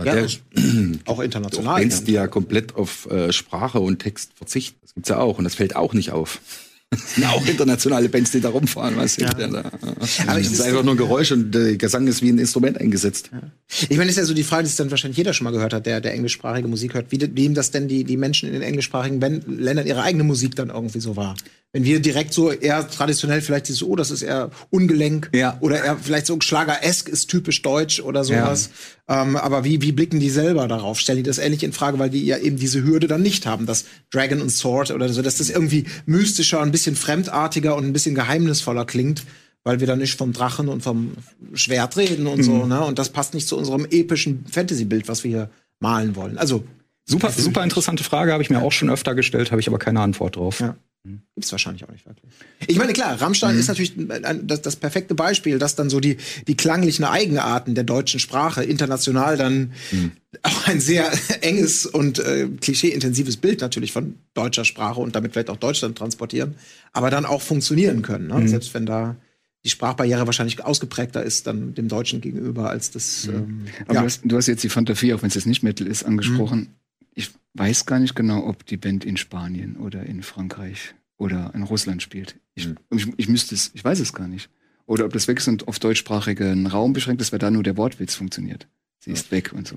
Auch international. Auch Bands, die ja komplett auf Sprache und Text verzichten. Das gibt's ja auch und das fällt auch nicht auf. Das sind auch internationale Bands, die da rumfahren, weißt du? Aber es ist einfach nur ein Geräusch und der Gesang ist wie ein Instrument eingesetzt. Ja. Ich meine, das ist ja so die Frage, die dann wahrscheinlich jeder schon mal gehört hat, der englischsprachige Musik hört. Wie ihm das denn die Menschen in den englischsprachigen Ländern ihre eigene Musik dann irgendwie so war? Wenn wir direkt so eher traditionell vielleicht dieses, das ist eher ungelenk oder eher vielleicht so Schlager-esk ist typisch deutsch oder sowas. Aber wie blicken die selber darauf? Stellen die das ähnlich in Frage, weil die ja eben diese Hürde dann nicht haben, dass Dragon und Sword oder so, dass das irgendwie mystischer, ein bisschen fremdartiger und ein bisschen geheimnisvoller klingt, weil wir dann nicht vom Drachen und vom Schwert reden und so, ne? Und das passt nicht zu unserem epischen Fantasy-Bild, was wir hier malen wollen. Also super interessante Frage, habe ich mir auch schon öfter gestellt, habe ich aber keine Antwort drauf. Ja. Gibt's wahrscheinlich auch nicht wirklich. Ich meine, klar, Rammstein ist natürlich das perfekte Beispiel, dass dann so die klanglichen Eigenarten der deutschen Sprache international dann auch ein sehr enges und klischee-intensives Bild natürlich von deutscher Sprache und damit vielleicht auch Deutschland transportieren, aber dann auch funktionieren können, ne? Selbst wenn da die Sprachbarriere wahrscheinlich ausgeprägter ist dann dem Deutschen gegenüber als das. Aber du hast jetzt die Fanta 4, auch wenn es jetzt nicht Metal ist, angesprochen. Ich weiß gar nicht genau, ob die Band in Spanien oder in Frankreich oder in Russland spielt. Ich weiß es gar nicht. Oder ob das weg ist und auf deutschsprachigen Raum beschränkt ist, weil da nur der Wortwitz funktioniert. Sie ist weg und so.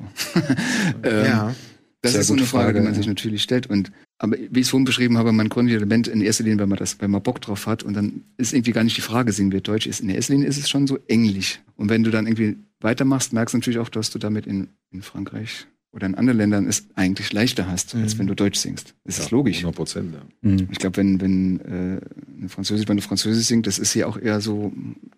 Das ist so eine Frage, die man sich natürlich stellt. Aber wie ich es vorhin beschrieben habe, man gründet eine Band in erster Linie, weil man Bock drauf hat. Und dann ist irgendwie gar nicht die Frage, singen wir Deutsch. In erster Linie ist es schon so englisch. Und wenn du dann irgendwie weitermachst, merkst du natürlich auch, dass du damit in Frankreich oder in anderen Ländern es eigentlich leichter hast, als wenn du Deutsch singst. Das ist logisch. 100%, ja. Ich glaube, wenn eine Französisch singt, das ist ja auch eher so,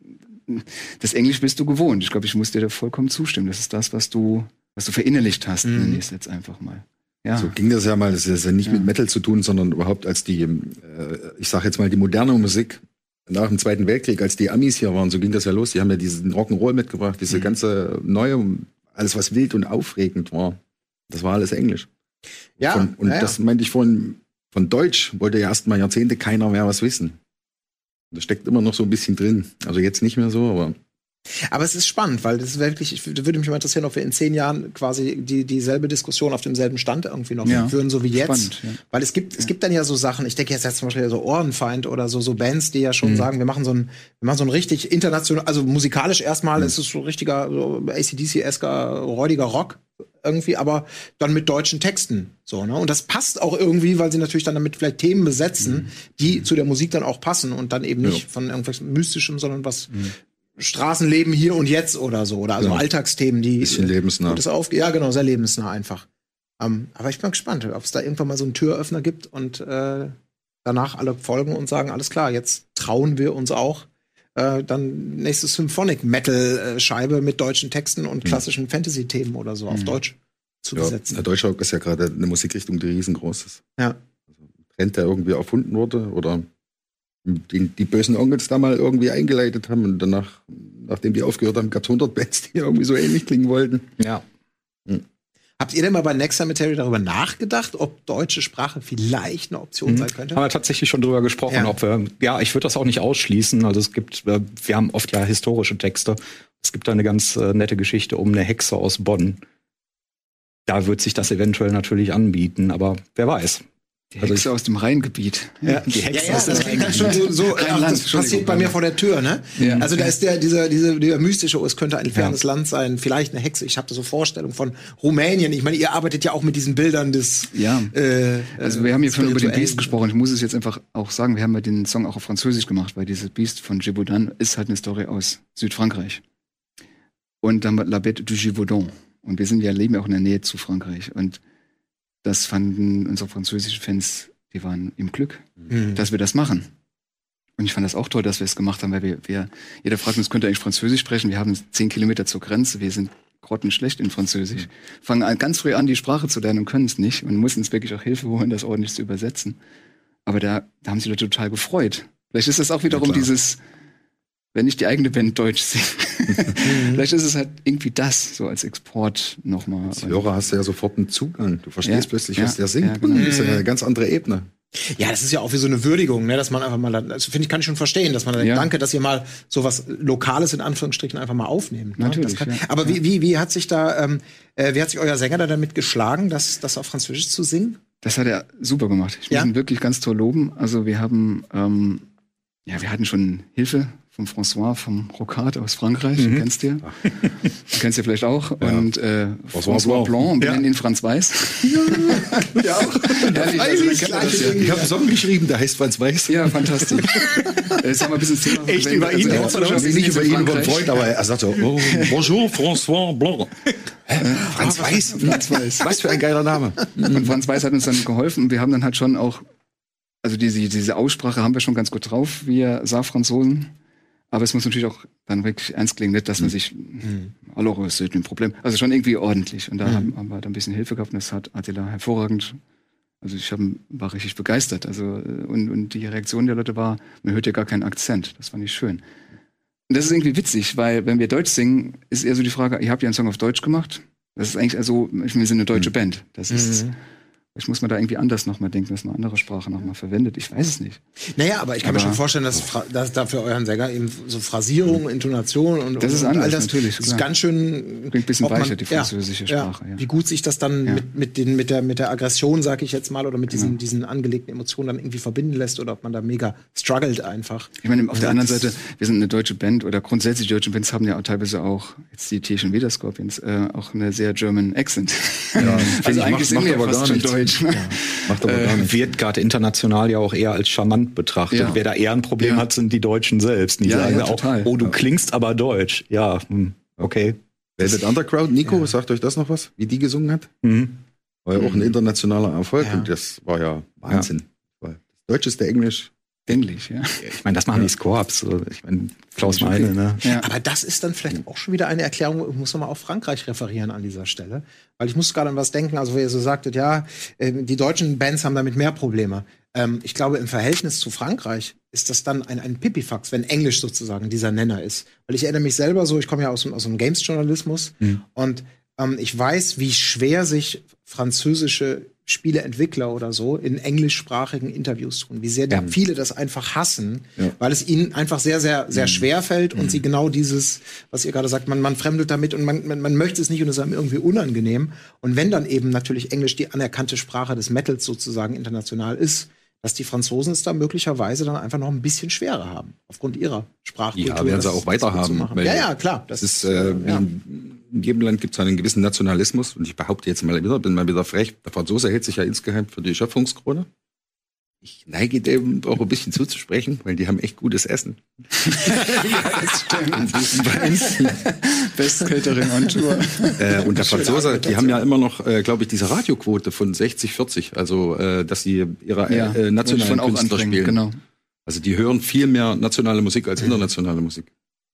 das Englisch bist du gewohnt. Ich glaube, ich muss dir da vollkommen zustimmen. Das ist das, was du verinnerlicht hast, nenne ich es jetzt einfach mal. Ja. So ging das ja mal. Das ist ja nicht mit Metal zu tun, sondern überhaupt als die, ich sag jetzt mal, die moderne Musik nach dem Zweiten Weltkrieg, als die Amis hier waren, so ging das ja los. Die haben ja diesen Rock'n'Roll mitgebracht, diese ganze neue, alles was wild und aufregend war. Das war alles Englisch. Das meinte ich von Deutsch wollte ja erst mal Jahrzehnte keiner mehr was wissen. Das steckt immer noch so ein bisschen drin. Also jetzt nicht mehr so, aber es ist spannend, weil das ist wirklich, würde mich mal interessieren, ob wir in 10 Jahren quasi dieselbe Diskussion auf demselben Stand irgendwie noch führen, so wie jetzt. Spannend, ja. Weil es gibt dann ja so Sachen, ich denke jetzt zum Beispiel so Ohrenfeind oder so Bands, die ja schon sagen, wir machen so ein richtig international, also musikalisch erstmal ist es so richtiger, so AC/DC-esker, räudiger Rock irgendwie, aber dann mit deutschen Texten, so, ne? Und das passt auch irgendwie, weil sie natürlich dann damit vielleicht Themen besetzen, die zu der Musik dann auch passen und dann eben nicht von irgendwas Mystischem, sondern was Straßenleben hier und jetzt oder so. Oder also Alltagsthemen, die. Bisschen lebensnah. Ja, genau, sehr lebensnah einfach. Aber ich bin gespannt, ob es da irgendwann mal so einen Türöffner gibt und danach alle folgen und sagen, alles klar, jetzt trauen wir uns auch. Dann nächste Symphonic-Metal-Scheibe mit deutschen Texten und klassischen Fantasy-Themen oder so auf Deutsch zu besetzen. Der Deutschrock ist ja gerade eine Musikrichtung, die riesengroß ist. Ja. Also, Trend, der irgendwie erfunden wurde oder die bösen Onkels da mal irgendwie eingeleitet haben und danach, nachdem die aufgehört haben, gab es 100 Bands, die irgendwie so ähnlich klingen wollten. Ja. Habt ihr denn mal bei Next Cemetery darüber nachgedacht, ob deutsche Sprache vielleicht eine Option sein könnte? Haben wir tatsächlich schon drüber gesprochen, ich würde das auch nicht ausschließen. Also wir haben oft ja historische Texte. Es gibt da eine ganz nette Geschichte um eine Hexe aus Bonn. Da wird sich das eventuell natürlich anbieten, aber wer weiß. Die Hexe aus dem Rheingebiet. Ja, die Hexe aus dem Rheingebiet. Das passiert bei mir vor der Tür, ne? Ja. Also da ist dieser mystische, es könnte ein fernes Land sein, vielleicht eine Hexe. Ich habe da so Vorstellungen von Rumänien. Ich meine, ihr arbeitet ja auch mit diesen Bildern des also wir haben hier schon über den Beast gesprochen. Ich muss es jetzt einfach auch sagen, wir haben ja den Song auch auf Französisch gemacht, weil dieses Beast von Gévaudan ist halt eine Story aus Südfrankreich. Und dann La Bête du Gévaudan. Und wir leben ja auch in der Nähe zu Frankreich. Und das fanden unsere französischen Fans, die waren im Glück, dass wir das machen. Und ich fand das auch toll, dass wir es gemacht haben, weil jeder fragt uns, könnt ihr eigentlich Französisch sprechen? Wir haben 10 Kilometer zur Grenze, wir sind grottenschlecht in Französisch. Fangen ganz früh an, die Sprache zu lernen und können es nicht und mussten uns wirklich auch Hilfe holen, das ordentlich zu übersetzen. Aber da haben sie Leute total gefreut. Vielleicht ist das auch wiederum dieses, wenn ich die eigene Band Deutsch singe. Vielleicht ist es halt irgendwie das, so als Export nochmal. Als Hörer hast du ja sofort einen Zugang. Du verstehst plötzlich, was der singt. Ja, genau. Das ist ja eine ganz andere Ebene. Ja, das ist ja auch wie so eine Würdigung, ne, dass man einfach mal, das finde ich, kann ich schon verstehen, dass man dann denkt, danke, dass ihr mal so was Lokales in Anführungsstrichen einfach mal aufnehmt. Ne? Natürlich. Aber wie hat sich wie hat sich euer Sänger da damit geschlagen, das auf Französisch zu singen? Das hat er super gemacht. Ich muss ihn wirklich ganz toll loben. Also wir haben, wir hatten schon Hilfe vom François, vom Rocard aus Frankreich, kennst du ja. Du kennst ja vielleicht auch. Ja. Und François Blanc, wir nennen ihn Franz Weiß. Ja, auch. Ich habe einen Song geschrieben, der heißt Franz Weiß. Ja, fantastisch. Jetzt haben wir ein bisschen Thema. Echt über ihn? Nicht über ihn, über einen Freund, aber er sagt so, oh, bonjour, François Blanc. Franz Weiß. Franz Weiß. Was für ein geiler Name. Und Franz Weiß hat uns dann geholfen. Und wir haben dann halt schon auch, also diese Aussprache haben wir schon ganz gut drauf, wir Saarfranzosen. Aber es muss natürlich auch dann wirklich ernst klingen, nicht, dass man sich, alors, ist ein Problem. Also schon irgendwie ordentlich. Und da haben wir da ein bisschen Hilfe gehabt und das hat Attila hervorragend. Also war richtig begeistert. Also, und die Reaktion der Leute war, man hört ja gar keinen Akzent. Das fand ich schön. Und das ist irgendwie witzig, weil wenn wir Deutsch singen, ist eher so die Frage, ihr habt ja einen Song auf Deutsch gemacht. Das ist eigentlich also, wir sind eine deutsche Band. Das ist, vielleicht muss man da irgendwie anders nochmal denken, dass man andere Sprache nochmal verwendet. Ich weiß es nicht. Naja, aber ich kann mir schon vorstellen, dass da für euren Sänger eben so Phrasierung, Intonation und das ist anders, all das natürlich. Das ist ganz schön. Klingt ein bisschen weicher, die französische Sprache. Ja. Wie gut sich das dann mit der Aggression, sag ich jetzt mal, oder mit diesen angelegten Emotionen dann irgendwie verbinden lässt oder ob man da mega struggelt einfach. Ich meine, auf der anderen Seite, wir sind eine deutsche Band oder grundsätzlich deutsche Bands haben ja auch teilweise auch, jetzt die Tierchen wieder Scorpions, auch eine sehr German Accent. Ja, also eigentlich sind wir fast schon deutsch. Ja. Macht aber gar nicht. Wird gerade international ja auch eher als charmant betrachtet. Ja. Wer da eher ein Problem hat, sind die Deutschen selbst. Die sagen auch, total. oh, du klingst aber deutsch. Ja, okay. Velvet Underground, Nico, sagt euch das noch was? Wie die gesungen hat? War ja auch ein internationaler Erfolg und das war ja Wahnsinn. Weil Deutsch ist der Englisch. Ähnlich, ja. Ich meine, das machen die Scorps. Ich meine, Klaus Meine, ne? Ja. Aber das ist dann vielleicht auch schon wieder eine Erklärung, ich muss nochmal auf Frankreich referieren an dieser Stelle. Weil ich muss gerade an was denken, also wo ihr so sagtet, ja, die deutschen Bands haben damit mehr Probleme. Ich glaube, im Verhältnis zu Frankreich ist das dann ein Pipifax, wenn Englisch sozusagen dieser Nenner ist. Weil ich erinnere mich selber so, ich komme ja aus dem Games-Journalismus und ich weiß, wie schwer sich französische Spieleentwickler oder so in englischsprachigen Interviews tun. Wie sehr viele das einfach hassen, weil es ihnen einfach sehr, sehr, sehr schwer fällt und sie genau dieses, was ihr gerade sagt, man fremdelt damit und man möchte es nicht und es ist einem irgendwie unangenehm. Und wenn dann eben natürlich Englisch die anerkannte Sprache des Metals sozusagen international ist, dass die Franzosen es da möglicherweise dann einfach noch ein bisschen schwerer haben, aufgrund ihrer Sprachkultur. Ja, werden sie auch weiter haben. Ja, klar. Das ist, in jedem Land gibt es einen gewissen Nationalismus. Und ich behaupte jetzt mal wieder, bin mal wieder frech, der Franzose hält sich ja insgeheim für die Schöpfungskrone. Ich neige dem auch ein bisschen zuzusprechen, weil die haben echt gutes Essen. Ja, das stimmt. Best Catering on Tour. Und der Franzose, die haben ja immer noch, glaube ich, diese Radioquote von 60-40. Also, dass sie ihre nationalen Künstler spielen. Genau. Also die hören viel mehr nationale Musik als internationale Musik.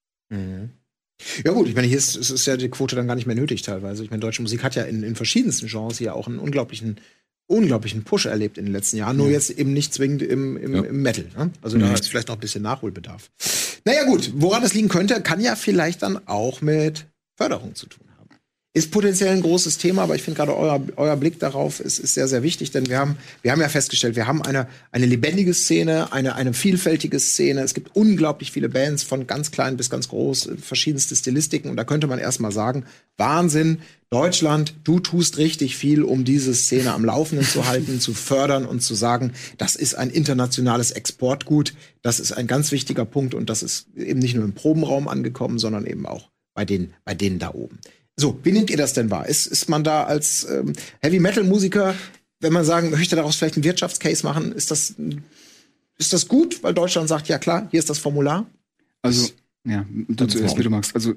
Ja gut, ich meine, hier ist ja die Quote dann gar nicht mehr nötig teilweise. Ich meine, deutsche Musik hat ja in verschiedensten Genres hier auch einen unglaublichen Push erlebt in den letzten Jahren. Nur jetzt eben nicht zwingend im Metal. Ne? Also da ist vielleicht noch ein bisschen Nachholbedarf. Naja gut, woran es liegen könnte, kann ja vielleicht dann auch mit Förderung zu tun haben. Ist potenziell ein großes Thema, aber ich finde gerade euer Blick darauf ist sehr, sehr wichtig, denn wir haben ja festgestellt, wir haben eine lebendige Szene, eine vielfältige Szene. Es gibt unglaublich viele Bands, von ganz klein bis ganz groß, verschiedenste Stilistiken. Und da könnte man erstmal sagen, Wahnsinn, Deutschland, du tust richtig viel, um diese Szene am Laufenden zu halten, zu fördern und zu sagen, das ist ein internationales Exportgut, das ist ein ganz wichtiger Punkt und das ist eben nicht nur im Probenraum angekommen, sondern eben auch bei denen da oben. So, wie nehmt ihr das denn wahr? Ist man da als Heavy-Metal-Musiker, wenn man sagen möchte, daraus vielleicht einen Wirtschaftscase machen, ist das gut, weil Deutschland sagt, ja klar, hier ist das Formular? Also, ja, du zuerst, wie du magst. Also,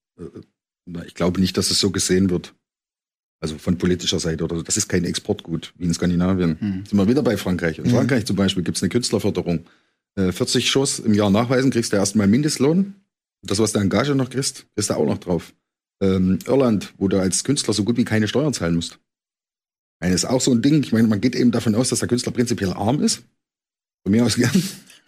ich glaube nicht, dass es so gesehen wird. Also von politischer Seite oder so. Das ist kein Exportgut, wie in Skandinavien. Sind wir wieder bei Frankreich. In Frankreich zum Beispiel gibt es eine Künstlerförderung. 40 Shows im Jahr nachweisen, kriegst du erstmal Mindestlohn. Das, was du an Gage noch kriegst du auch noch drauf. Irland, wo du als Künstler so gut wie keine Steuern zahlen musst. Das ist auch so ein Ding. Ich meine, man geht eben davon aus, dass der Künstler prinzipiell arm ist. Von mir aus gern.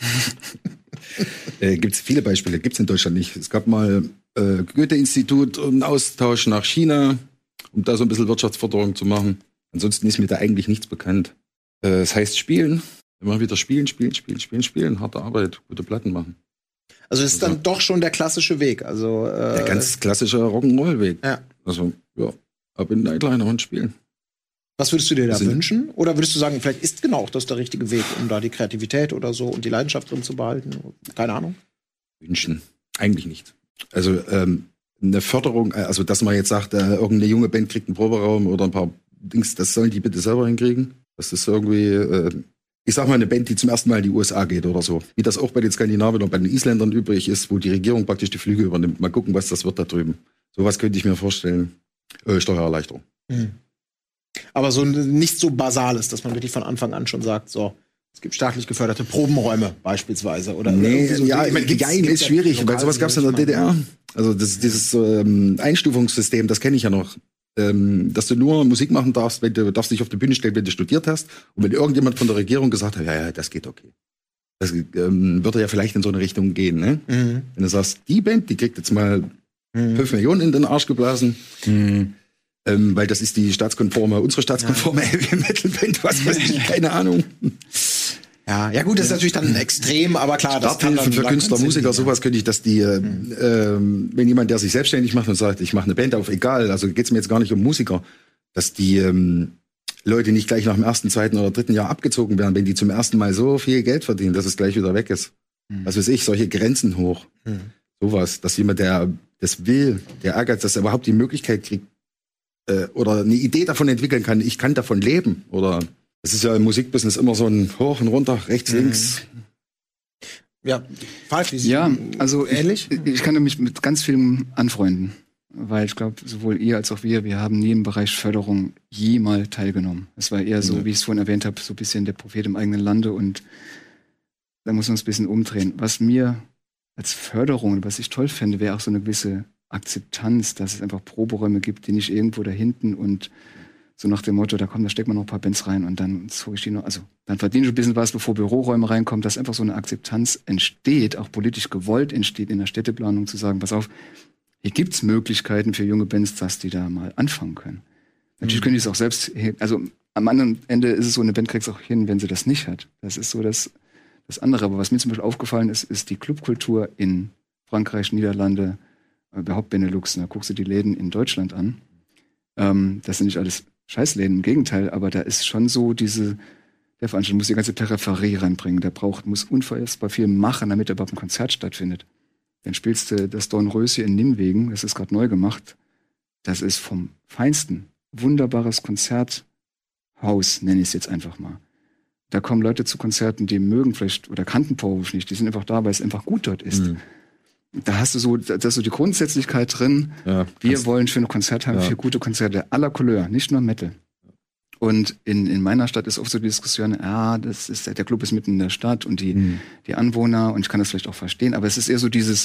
Gibt es viele Beispiele, gibt es in Deutschland nicht. Es gab mal Goethe-Institut, einen Austausch nach China, um da so ein bisschen Wirtschaftsförderung zu machen. Ansonsten ist mir da eigentlich nichts bekannt. Das heißt spielen, immer wieder spielen, harte Arbeit, gute Platten machen. Also es ist dann doch schon der klassische Weg. Also der ganz klassische Rock'n'Roll-Weg. Ja. Also, ja, ab in den Nightliner und spielen. Was würdest du dir da wünschen? Oder würdest du sagen, vielleicht ist genau das der richtige Weg, um da die Kreativität oder so und die Leidenschaft drin zu behalten? Keine Ahnung. wünschen. Eigentlich nicht. Also eine Förderung, also dass man jetzt sagt, irgendeine junge Band kriegt einen Proberaum oder ein paar Dings, das sollen die bitte selber hinkriegen. Das ist irgendwie, ich sag mal, eine Band, die zum ersten Mal in die USA geht oder so. Wie das auch bei den Skandinaviern und bei den Isländern übrig ist, wo die Regierung praktisch die Flüge übernimmt. Mal gucken, was das wird da drüben. Sowas könnte ich mir vorstellen. Steuererleichterung. Mhm. Aber so nichts so Basales, dass man wirklich von Anfang an schon sagt, so, es gibt staatlich geförderte Probenräume beispielsweise. Oder nee, so, ja, ist schwierig, weil sowas gab es in der DDR. Also dieses Einstufungssystem, das kenne ich ja noch. Dass du nur Musik machen darfst, darfst dich auf die Bühne stellen, wenn du studiert hast. Und wenn irgendjemand von der Regierung gesagt hat, ja, das geht okay. Das würde ja vielleicht in so eine Richtung gehen, ne? Mhm. Wenn du sagst, die Band, die kriegt jetzt mal 5 Millionen in den Arsch geblasen. Mhm. Weil das ist die unsere staatskonforme Heavy Metal Band, was weiß ich, keine Ahnung. Ja, gut, das ist natürlich dann extrem, aber klar, das kann dann für Künstler, Musiker, sowas könnte ich, dass die, wenn jemand, der sich selbstständig macht und sagt, ich mache eine Band auf, egal, also geht's mir jetzt gar nicht um Musiker, dass die Leute nicht gleich nach dem 1., 2. oder 3. Jahr abgezogen werden, wenn die zum ersten Mal so viel Geld verdienen, dass es gleich wieder weg ist. Was weiß ich, solche Grenzen hoch. Sowas, dass jemand, der das will, der ärgert, dass er überhaupt die Möglichkeit kriegt, oder eine Idee davon entwickeln kann, ich kann davon leben. Oder es ist ja im Musikbusiness immer so ein Hoch und runter, rechts, links. Ja, Falk, also ähnlich. Ich kann mich mit ganz vielen anfreunden. Weil ich glaube, sowohl ihr als auch wir haben nie im Bereich Förderung jemals teilgenommen. Es war eher so, wie ich es vorhin erwähnt habe, so ein bisschen der Prophet im eigenen Lande. Und da muss man es ein bisschen umdrehen. Was mir als Förderung, was ich toll fände, wäre auch so eine gewisse Akzeptanz, dass es einfach Proberäume gibt, die nicht irgendwo da hinten und so nach dem Motto, da steckt man noch ein paar Bands rein und dann zog ich die noch, also dann verdiene ich ein bisschen was, bevor Büroräume reinkommen, dass einfach so eine Akzeptanz entsteht, auch politisch gewollt entsteht in der Städteplanung, zu sagen, pass auf, hier gibt's Möglichkeiten für junge Bands, dass die da mal anfangen können. Natürlich können die es auch selbst, also am anderen Ende ist es so, eine Band kriegt es auch hin, wenn sie das nicht hat. Das ist so das andere. Aber was mir zum Beispiel aufgefallen ist, ist die Clubkultur in Frankreich, Niederlande, überhaupt Benelux. Da guckst du die Läden in Deutschland an. Das sind nicht alles Scheißläden, im Gegenteil, aber da ist schon so der Veranstalter muss die ganze Peripherie reinbringen. Der muss unfassbar viel machen, damit überhaupt ein Konzert stattfindet. Dann spielst du das Dornröschen in Nimwegen, das ist gerade neu gemacht. Das ist vom Feinsten. Wunderbares Konzerthaus, nenne ich es jetzt einfach mal. Da kommen Leute zu Konzerten, die mögen vielleicht oder kannten Powerwolf nicht. Die sind einfach da, weil es einfach gut dort ist. Da hast du so die Grundsätzlichkeit drin. Ja, wir wollen schöne Konzerte haben, für gute Konzerte aller Couleur, nicht nur Metal. Und in meiner Stadt ist oft so die Diskussion, der Club ist mitten in der Stadt und die Anwohner, und ich kann das vielleicht auch verstehen, aber es ist eher so dieses,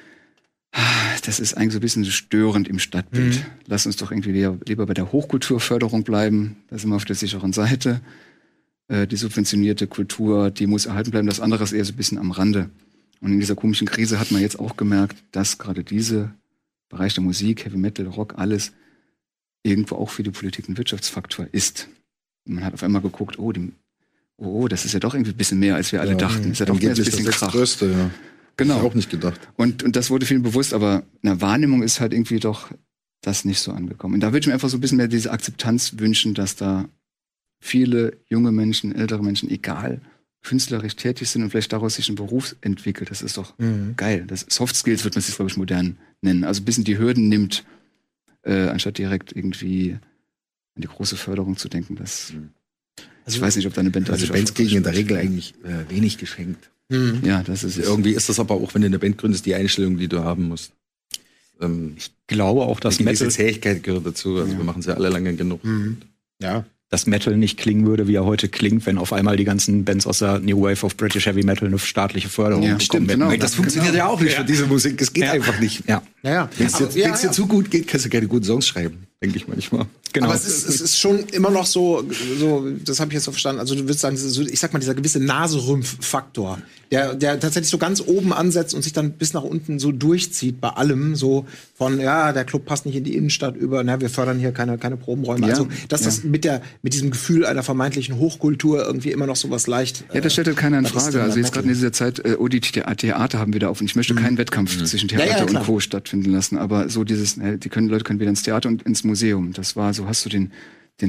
das ist eigentlich so ein bisschen störend im Stadtbild. Lass uns doch irgendwie lieber bei der Hochkulturförderung bleiben, da sind wir auf der sicheren Seite. Die subventionierte Kultur, die muss erhalten bleiben, das andere ist eher so ein bisschen am Rande. Und in dieser komischen Krise hat man jetzt auch gemerkt, dass gerade diese Bereich der Musik, Heavy Metal, Rock, alles irgendwo auch für die Politik ein Wirtschaftsfaktor ist. Und man hat auf einmal geguckt, das ist ja doch irgendwie ein bisschen mehr, als wir alle dachten. Ist ja doch mehr als ein bisschen Krach. Größte, ja. Genau. Hab ich auch nicht gedacht. Und das wurde vielen bewusst, aber in der Wahrnehmung ist halt irgendwie doch das nicht so angekommen. Und da würde ich mir einfach so ein bisschen mehr diese Akzeptanz wünschen, dass da viele junge Menschen, ältere Menschen, egal, künstlerisch tätig sind und vielleicht daraus sich ein Beruf entwickelt. Das ist doch geil. Das Soft Skills wird man sich, glaube ich, modern nennen. Also ein bisschen die Hürden nimmt, anstatt direkt irgendwie an die große Förderung zu denken. Ich weiß nicht, ob deine Band... Also Bands kriegen in der Regel eigentlich wenig geschenkt. Ja, das ist irgendwie ist das aber auch, wenn du eine Band gründest, die Einstellung, die du haben musst. Ich glaube auch, dass Metal... Zähigkeit gehört dazu. Also wir machen es ja alle lange genug. Ja. Dass Metal nicht klingen würde, wie er heute klingt, wenn auf einmal die ganzen Bands aus der New Wave of British Heavy Metal eine staatliche Förderung bekommen. Stimmt, genau. Das funktioniert ja auch nicht für diese Musik. Das geht einfach nicht. Ja. Wenn es dir zu gut geht, kannst du keine guten Songs schreiben, denke ich manchmal. Genau. Aber es ist schon immer noch so, das habe ich jetzt so verstanden. Also du würdest sagen, ich sag mal, dieser gewisse Naserümpf-Faktor, der tatsächlich so ganz oben ansetzt und sich dann bis nach unten so durchzieht bei allem. So von, der Club passt nicht in die Innenstadt über, wir fördern hier keine Probenräume. Also, dass das mit diesem Gefühl einer vermeintlichen Hochkultur irgendwie immer noch so was leicht. Ja, das stellt halt keiner in Frage. Also jetzt gerade in dieser Zeit, die Theater haben wieder auf. Und ich möchte keinen Wettkampf zwischen Theater und Co. stattfinden lassen. Aber so dieses, Leute können wieder ins Theater und ins Museum. Das war so, hast du den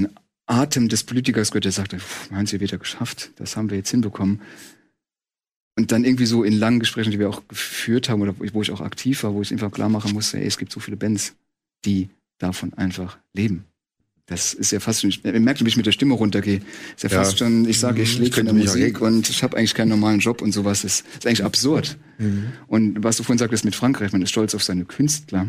Atem des Politikers gehört, der sagte, haben sie wieder geschafft, das haben wir jetzt hinbekommen. Und dann irgendwie so in langen Gesprächen, die wir auch geführt haben oder wo ich auch aktiv war, wo ich einfach klar machen musste, ey, es gibt so viele Bands, die davon einfach leben. Das ist ja fast schon, ich merke, wie ich mit der Stimme runtergehe. Ist ja fast schon, ich sage, ich schläge in der Musik und ich habe eigentlich keinen normalen Job und sowas. Das ist eigentlich absurd. Und was du vorhin sagtest mit Frankreich, man ist stolz auf seine Künstler.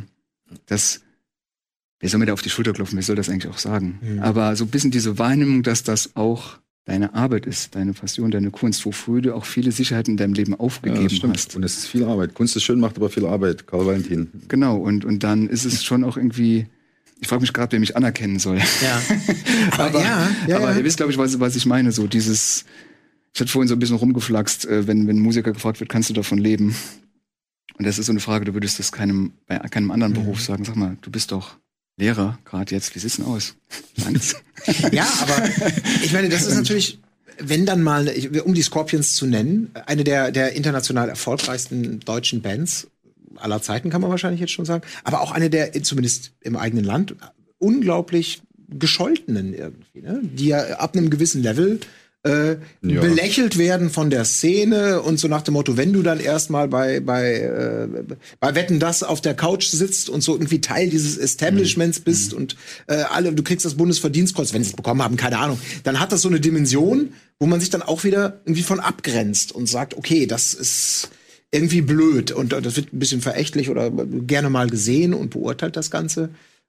Wer soll mir da auf die Schulter klopfen? Wer soll das eigentlich auch sagen? Aber so ein bisschen diese Wahrnehmung, dass das auch deine Arbeit ist, deine Passion, deine Kunst, wofür du auch viele Sicherheiten in deinem Leben aufgegeben hast. Und es ist viel Arbeit. Kunst ist schön, macht aber viel Arbeit. Karl Valentin. Genau. Und dann ist es schon auch irgendwie, ich frage mich gerade, wer mich anerkennen soll. Ja. aber ihr wisst, glaube ich, was ich meine. So dieses, ich hatte vorhin so ein bisschen rumgeflaxt, wenn ein Musiker gefragt wird, kannst du davon leben? Und das ist so eine Frage, du würdest das bei keinem anderen Beruf sagen. Sag mal, du bist doch Lehrer, gerade jetzt, wie sieht's denn aus? Ja, aber ich meine, das ist natürlich, wenn dann mal, um die Scorpions zu nennen, eine der international erfolgreichsten deutschen Bands aller Zeiten, kann man wahrscheinlich jetzt schon sagen, aber auch eine der, zumindest im eigenen Land, unglaublich gescholtenen irgendwie, ne? Die ja ab einem gewissen Level belächelt werden von der Szene und so nach dem Motto, wenn du dann erstmal bei Wetten, dass auf der Couch sitzt und so irgendwie Teil dieses Establishments bist und du kriegst das Bundesverdienstkreuz, wenn sie es bekommen haben, keine Ahnung, dann hat das so eine Dimension, wo man sich dann auch wieder irgendwie von abgrenzt und sagt, okay, das ist irgendwie blöd und das wird ein bisschen verächtlich oder gerne mal gesehen und beurteilt das Ganze.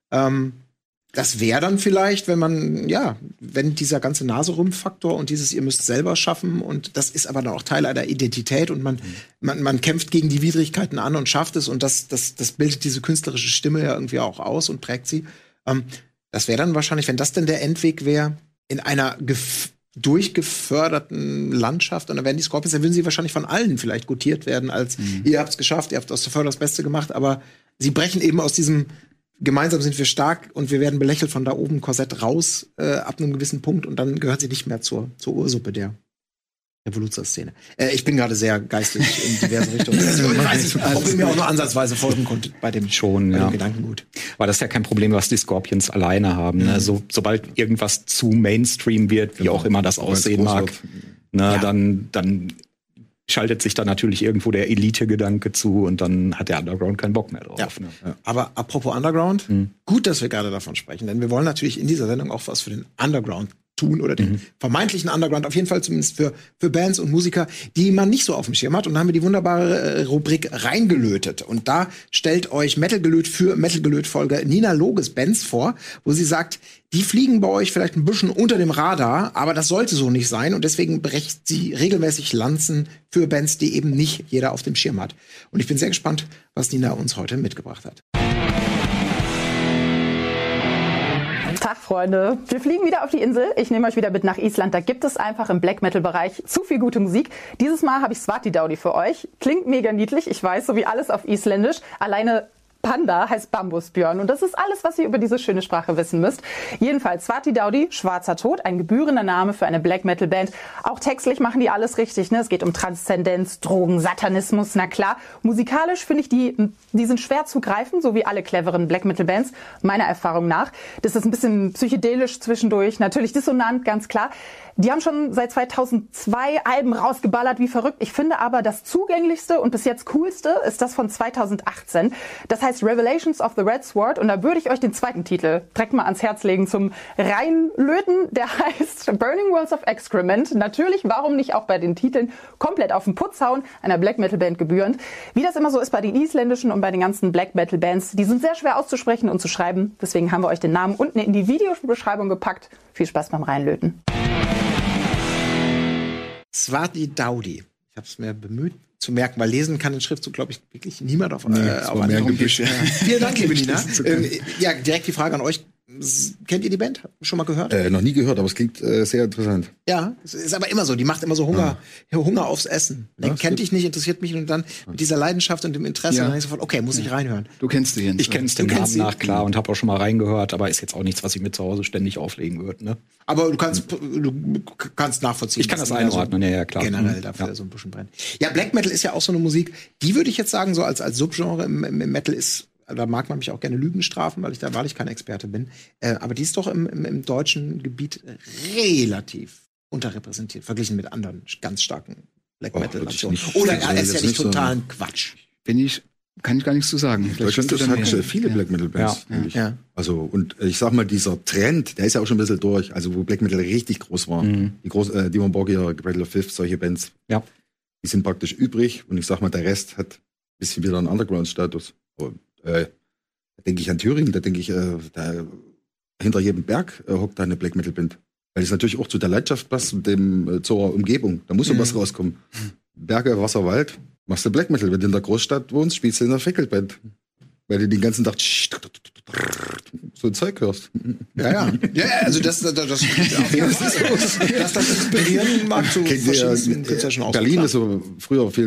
Das wäre dann vielleicht, wenn dieser ganze Naserümpf-Faktor und dieses, ihr müsst selber schaffen und das ist aber dann auch Teil einer Identität und man kämpft gegen die Widrigkeiten an und schafft es und das bildet diese künstlerische Stimme ja irgendwie auch aus und prägt sie. Das wäre dann wahrscheinlich, wenn das denn der Endweg wäre, in einer durchgeförderten Landschaft und dann werden die Scorpions, dann würden sie wahrscheinlich von allen vielleicht gutiert werden als ihr habt's geschafft, ihr habt aus der Förder das Beste gemacht, aber sie brechen eben aus diesem gemeinsam sind wir stark und wir werden belächelt von da oben Korsett raus ab einem gewissen Punkt und dann gehört sie nicht mehr zur Ursuppe der Revolutionsszene. Ich bin gerade sehr geistig in diverse Richtungen. Ich weiß nicht, ob ihr mir auch nur ansatzweise folgen konntet bei dem Gedankengut. Aber das ist ja kein Problem, was die Scorpions alleine haben. Ne? Sobald irgendwas zu Mainstream wird, wie auch immer das aussehen mag, dann schaltet sich da natürlich irgendwo der Elite-Gedanke zu und dann hat der Underground keinen Bock mehr drauf. Ja. Ne? Ja. Aber apropos Underground, gut, dass wir gerade davon sprechen, denn wir wollen natürlich in dieser Sendung auch was für den Underground tun oder den vermeintlichen Underground, auf jeden Fall zumindest für Bands und Musiker, die man nicht so auf dem Schirm hat. Und da haben wir die wunderbare Rubrik reingelötet. Und da stellt euch Metal Gelöt für Metal Gelöt-Folge Nina Loges Bands vor, wo sie sagt, die fliegen bei euch vielleicht ein bisschen unter dem Radar, aber das sollte so nicht sein. Und deswegen brecht sie regelmäßig Lanzen für Bands, die eben nicht jeder auf dem Schirm hat. Und ich bin sehr gespannt, was Nina uns heute mitgebracht hat. Tag, Freunde. Wir fliegen wieder auf die Insel. Ich nehme euch wieder mit nach Island. Da gibt es einfach im Black-Metal-Bereich zu viel gute Musik. Dieses Mal habe ich Svartidauði für euch. Klingt mega niedlich, ich weiß, so wie alles auf Isländisch. Alleine Panda heißt Bambusbjörn und das ist alles, was ihr über diese schöne Sprache wissen müsst. Jedenfalls Svartidauði, Schwarzer Tod, ein gebührender Name für eine Black-Metal-Band. Auch textlich machen die alles richtig, ne? Es geht um Transzendenz, Drogen, Satanismus, na klar. Musikalisch finde ich, die sind schwer zu greifen, so wie alle cleveren Black-Metal-Bands, meiner Erfahrung nach. Das ist ein bisschen psychedelisch zwischendurch, natürlich dissonant, ganz klar. Die haben schon seit 2002 Alben rausgeballert, wie verrückt. Ich finde aber, das zugänglichste und bis jetzt coolste ist das von 2018. Das heißt Revelations of the Red Sword und da würde ich euch den zweiten Titel direkt mal ans Herz legen zum Reinlöten. Der heißt Burning Worlds of Excrement. Natürlich, warum nicht auch bei den Titeln komplett auf den Putz hauen, einer Black Metal Band gebührend. Wie das immer so ist bei den isländischen und bei den ganzen Black Metal Bands, die sind sehr schwer auszusprechen und zu schreiben. Deswegen haben wir euch den Namen unten in die Videobeschreibung gepackt. Viel Spaß beim Reinlöten. Svartidauði. Ich habe es mir bemüht zu merken, weil lesen kann den Schriftzug, glaube ich, wirklich niemand auf mehr Gebüsch. Vielen Dank, liebe Nina. Ja, direkt die Frage an euch. Kennt ihr die Band? Schon mal gehört? Noch nie gehört, aber es klingt sehr interessant. Ja, es ist aber immer so. Die macht immer so Hunger aufs Essen. Ja, kennt dich nicht, interessiert mich und dann mit dieser Leidenschaft und dem Interesse, dann denke ich sofort, okay, muss ich reinhören. Du kennst die Jens. Ich kenn's den Namen nach, klar, und habe auch schon mal reingehört, aber ist jetzt auch nichts, was ich mir zu Hause ständig auflegen würde. Ne? Aber du kannst nachvollziehen. Ich kann das einordnen, ja, klar. Generell dafür so ein bisschen brennt. Ja, Black Metal ist ja auch so eine Musik, die würde ich jetzt sagen, so als Subgenre im Metal ist, da mag man mich auch gerne Lügen strafen, weil ich da wahrlich kein Experte bin. Aber die ist doch im deutschen Gebiet relativ unterrepräsentiert, verglichen mit anderen ganz starken Black Metal würde ich Nation. nicht- Oder das er ist ja jetzt nicht nicht so- totalen Quatsch. Kann ich gar nichts zu sagen. Vielleicht Deutschland stimmt das hat dann viele Black Metal Bands. Ja. eigentlich. Ja. Also, und ich sag mal, dieser Trend, der ist ja auch schon ein bisschen durch. Also, wo Black Metal richtig groß war. Die Dimmu Borgir, Cradle of Filth, solche Bands. Ja. Die sind praktisch übrig. Und ich sag mal, der Rest hat ein bisschen wieder einen Underground-Status. Da denke ich an Thüringen, da denke ich, da hinter jedem Berg hockt da eine Black Metal Band. Weil es natürlich auch zu der Landschaft passt und zur Umgebung. Da muss was rauskommen. Berge, Wasser, Wald. Machst du Black Metal. Wenn du in der Großstadt wohnst, spielst du in der Fackelband. Weil du den ganzen Tag so ein Zeug hörst. Ja, also das inspirieren mag zu verschiedensten Künstlern auch. Berlin ist so früher viel.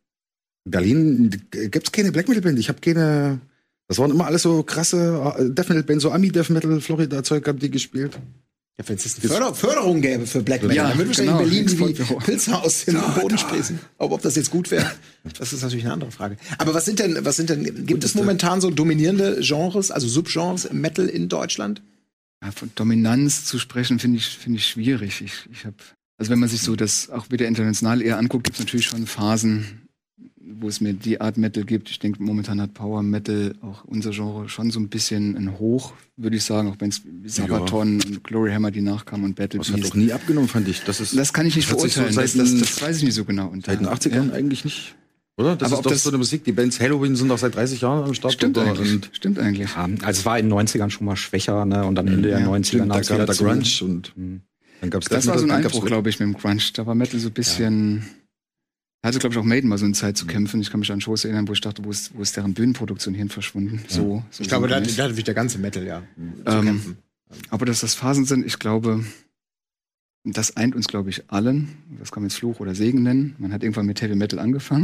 Berlin gibt's keine Black Metal Band. Ich habe keine. Das waren immer alles so krasse Death Metal Bands, so Ami-Death Metal, Florida-Zeug haben die gespielt. Ja, wenn es eine Förderung gäbe für Black Metal, Ja, dann würde wahrscheinlich genau. in Berlin wie Export- Pilze aus dem Boden sprießen. Aber ob das jetzt gut wäre, das ist natürlich eine andere Frage. Aber was sind denn, gibt es momentan so dominierende Genres, also Subgenres im Metal in Deutschland? Ja, von Dominanz zu sprechen, finde ich schwierig. Ich habe, also wenn man sich so das auch wieder international eher anguckt, gibt es natürlich schon Phasen, wo es mir die Art Metal gibt. Ich denke, momentan hat Power Metal auch unser Genre schon so ein bisschen ein Hoch, würde ich sagen, auch wenn es Sabaton und Glory Hammer, die nachkamen und Battle Das hat Beast. auch nie abgenommen, fand ich. Das Das kann ich nicht das hat sich so beurteilen. seit Das weiß ich nicht so genau. Und seit den 80ern eigentlich nicht. Oder? Das Aber ist ob doch das- so eine Musik. Die Bands Halloween sind doch seit 30 Jahren am Start. Stimmt oder? eigentlich. Und Stimmt eigentlich. Ja, also es war in den 90ern schon mal schwer, ne? Und dann Ende der 90er stimmt, da nahm es kam wieder der zu. Grunge und dann gab's Das war so ein dann gab's Einbruch, glaube ich, mit dem Grunge. Da war Metal so ein bisschen. Da hatte, glaube ich, auch Maiden mal so eine Zeit zu kämpfen. Ich kann mich an Shows erinnern, wo ich dachte, wo ist deren Bühnenproduktion hin verschwunden? So Ich glaube, da sinngemäß. hat der ganze Metal ja zu Ähm, kämpfen. Aber dass das Phasen sind, ich glaube, das eint uns, glaube ich, allen. Das kann man jetzt Fluch oder Segen nennen. Man hat irgendwann mit Heavy Metal angefangen.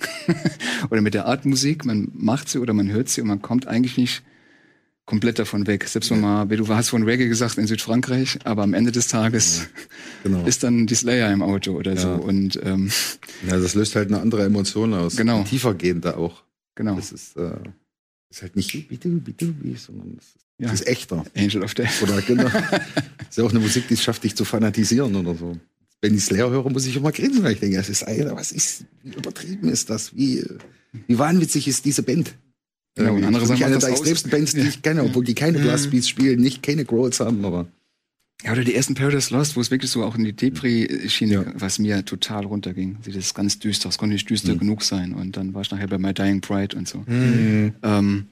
Oder mit der Art Musik. Man macht sie oder man hört sie und man kommt eigentlich nicht komplett davon weg. Selbst wenn man, wie du hast von Reggae gesagt, in Südfrankreich, aber am Ende des Tages Genau. ist dann die Slayer im Auto oder so. Und Ja, das löst halt eine andere Emotion aus. Genau. Eine tiefergehende auch. genau, Das ist halt nicht bitte, sondern Ja. das ist echter. Angel of Death. Oder genau. Ist ja auch eine Musik, die es schafft, dich zu fanatisieren oder so. Wenn ich Slayer höre, muss ich immer grinsen, weil ich denke, das ist, Alter, wie übertrieben ist das? Wie wahnwitzig ist diese Band? Genau, und andere Für mich sagen, eine macht der das aus. extremsten Bands, die ich kenne, obwohl die keine Blastbeats spielen, keine Growls haben, aber Ja, oder die ersten Paradise Lost, wo es wirklich so auch in die Depri-Schiene, was mir total runterging. Das ist ganz düster, es konnte nicht düster genug sein. Und dann war ich nachher bei My Dying Pride und so. Wir haben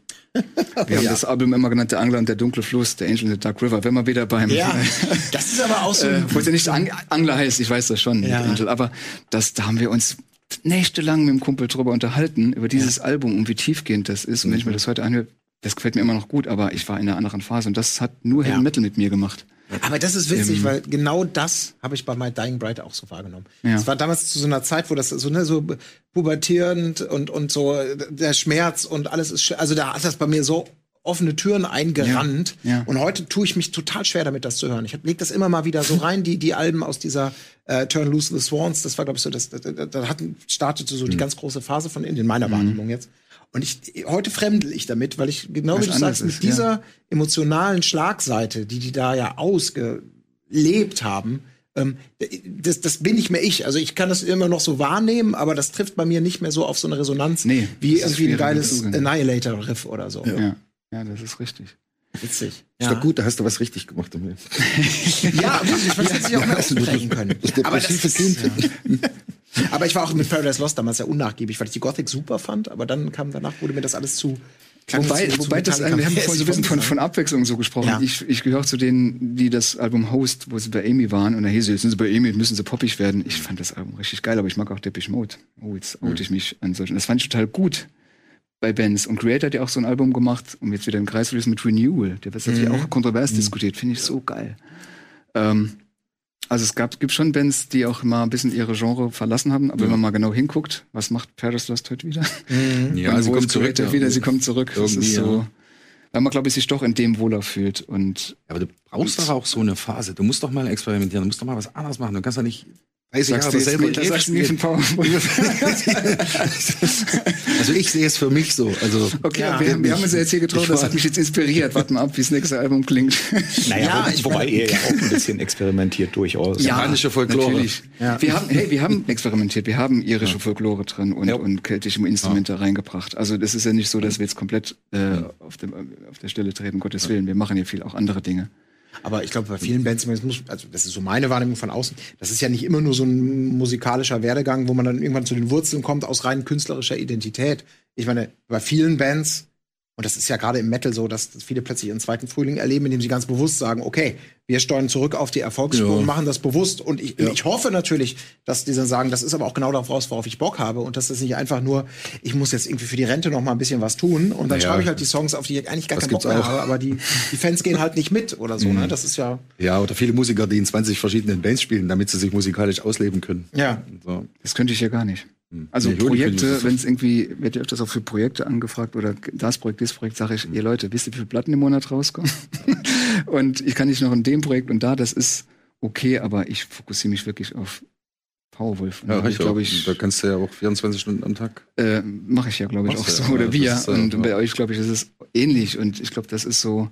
das Album immer genannt, der Angler und der dunkle Fluss, der Angel in the Dark River. Wenn wir wieder beim, Ja, das ist aber auch so. wo es ja nicht Angler heißt, ich weiß das schon, mit Ja. Angel, aber da haben wir uns nächtelang mit dem Kumpel drüber unterhalten, über dieses Album und wie tiefgehend das ist. Und wenn ich mir das heute anhöre, das gefällt mir immer noch gut, aber ich war in einer anderen Phase und das hat nur Heavy Metal mit mir gemacht. Aber das ist witzig, weil genau das habe ich bei My Dying Bride auch so wahrgenommen. Ja. Es war damals zu so einer Zeit, wo das so pubertierend und so der Schmerz und alles ist, also da hat das bei mir so offene Türen eingerannt. Ja, ja. Und heute tue ich mich total schwer damit, das zu hören. Ich leg das immer mal wieder so rein, die Alben aus dieser Turn Loose the Swans, das war, glaube ich, so, da startete so die ganz große Phase von in meiner Wahrnehmung jetzt. Und heute fremdel ich damit, weil ich, genau wie Was du sagst, anderes mit ist, dieser emotionalen Schlagseite, die da ja ausgelebt haben, das bin nicht mehr ich. Also ich kann das immer noch so wahrnehmen, aber das trifft bei mir nicht mehr so auf so eine Resonanz Nee, wie das ist irgendwie ein schwierig, geiles das ist- Annihilator-Riff oder so. Ja, das ist richtig. Witzig. ist doch gut, da hast du was richtig gemacht. Damit. Ja, ich fand, das hätte sich auch mehr aussprechen können. Aber das depressive ist, aber ich war auch mit Paradise Lost damals ja unnachgiebig, weil ich die Gothic super fand, aber dann danach wurde mir das alles zu Wobei das, wir haben vorhin so ein bisschen von Abwechslung so gesprochen. Ja. Ich gehöre zu denen, die das Album Host, wo sie bei Amy waren, und da hieß es, jetzt sind sie bei Amy, müssen sie poppig werden. Ich fand das Album richtig geil, aber ich mag auch Depeche Mode. Oh, jetzt oute ich mich an solchen. Das fand ich total gut bei Bands. Und Creator hat ja auch so ein Album gemacht, um jetzt wieder im Kreis zu lösen, mit Renewal. Der wird natürlich auch kontrovers diskutiert. Finde ich so geil. Also es gibt schon Bands, die auch mal ein bisschen ihre Genre verlassen haben, aber wenn man mal genau hinguckt, was macht Paradise Lost heute wieder? Ja, Und sie wo kommt ist zurück. Creator wieder, sie kommt zurück. Das Irgendwie, ist so, weil man, glaube ich, sich doch in dem wohler fühlt. Und Aber du brauchst doch auch so eine Phase. Du musst doch mal experimentieren, du musst doch mal was anderes machen. Du kannst doch nicht 30 Jahre dasselbe Also ich sehe es für mich so. Also okay, wir haben uns jetzt hier getroffen, das hat mich jetzt inspiriert. Warten wir ab, wie das nächste Album klingt. Naja, wobei ihr ja auch ein bisschen experimentiert durchaus. Japanische Folklore. Natürlich. Ja. Wir haben experimentiert. Wir haben irische Folklore drin und keltische Instrumente reingebracht. Also das ist ja nicht so, dass wir jetzt komplett auf der Stelle treten, Gottes Willen. Wir machen ja viel auch andere Dinge. Aber ich glaube, bei vielen Bands, also das ist so meine Wahrnehmung von außen, das ist ja nicht immer nur so ein musikalischer Werdegang, wo man dann irgendwann zu den Wurzeln kommt aus rein künstlerischer Identität. Ich meine, bei vielen Bands, und das ist ja gerade im Metal so, dass viele plötzlich ihren zweiten Frühling erleben, indem sie ganz bewusst sagen, okay, wir steuern zurück auf die Erfolgsspur und machen das bewusst. Und ich hoffe natürlich, dass die dann sagen, das ist aber auch genau daraus, worauf ich Bock habe. Und dass das nicht einfach nur, ich muss jetzt irgendwie für die Rente noch mal ein bisschen was tun. Und dann schreibe ich halt die Songs, auf die ich eigentlich gar keinen Bock mehr habe. Aber die Fans gehen halt nicht mit oder so. Ne? Das ist ja... Ja, oder viele Musiker, die in 20 verschiedenen Bands spielen, damit sie sich musikalisch ausleben können. Ja, so. Das könnte ich ja gar nicht. Also Projekte, wenn es irgendwie, wird ja öfters auch für Projekte angefragt oder das Projekt, sage ich, ihr Leute, wisst ihr, wie viele Platten im Monat rauskommen? Und ich kann nicht noch in dem Projekt und da, das ist okay, aber ich fokussiere mich wirklich auf Powerwolf. Ja, da kannst du ja auch 24 Stunden am Tag. Mache ich ja, glaube ich, auch so. Oder wir. Und bei euch, glaube ich, ist es ähnlich. Und ich glaube, das ist so,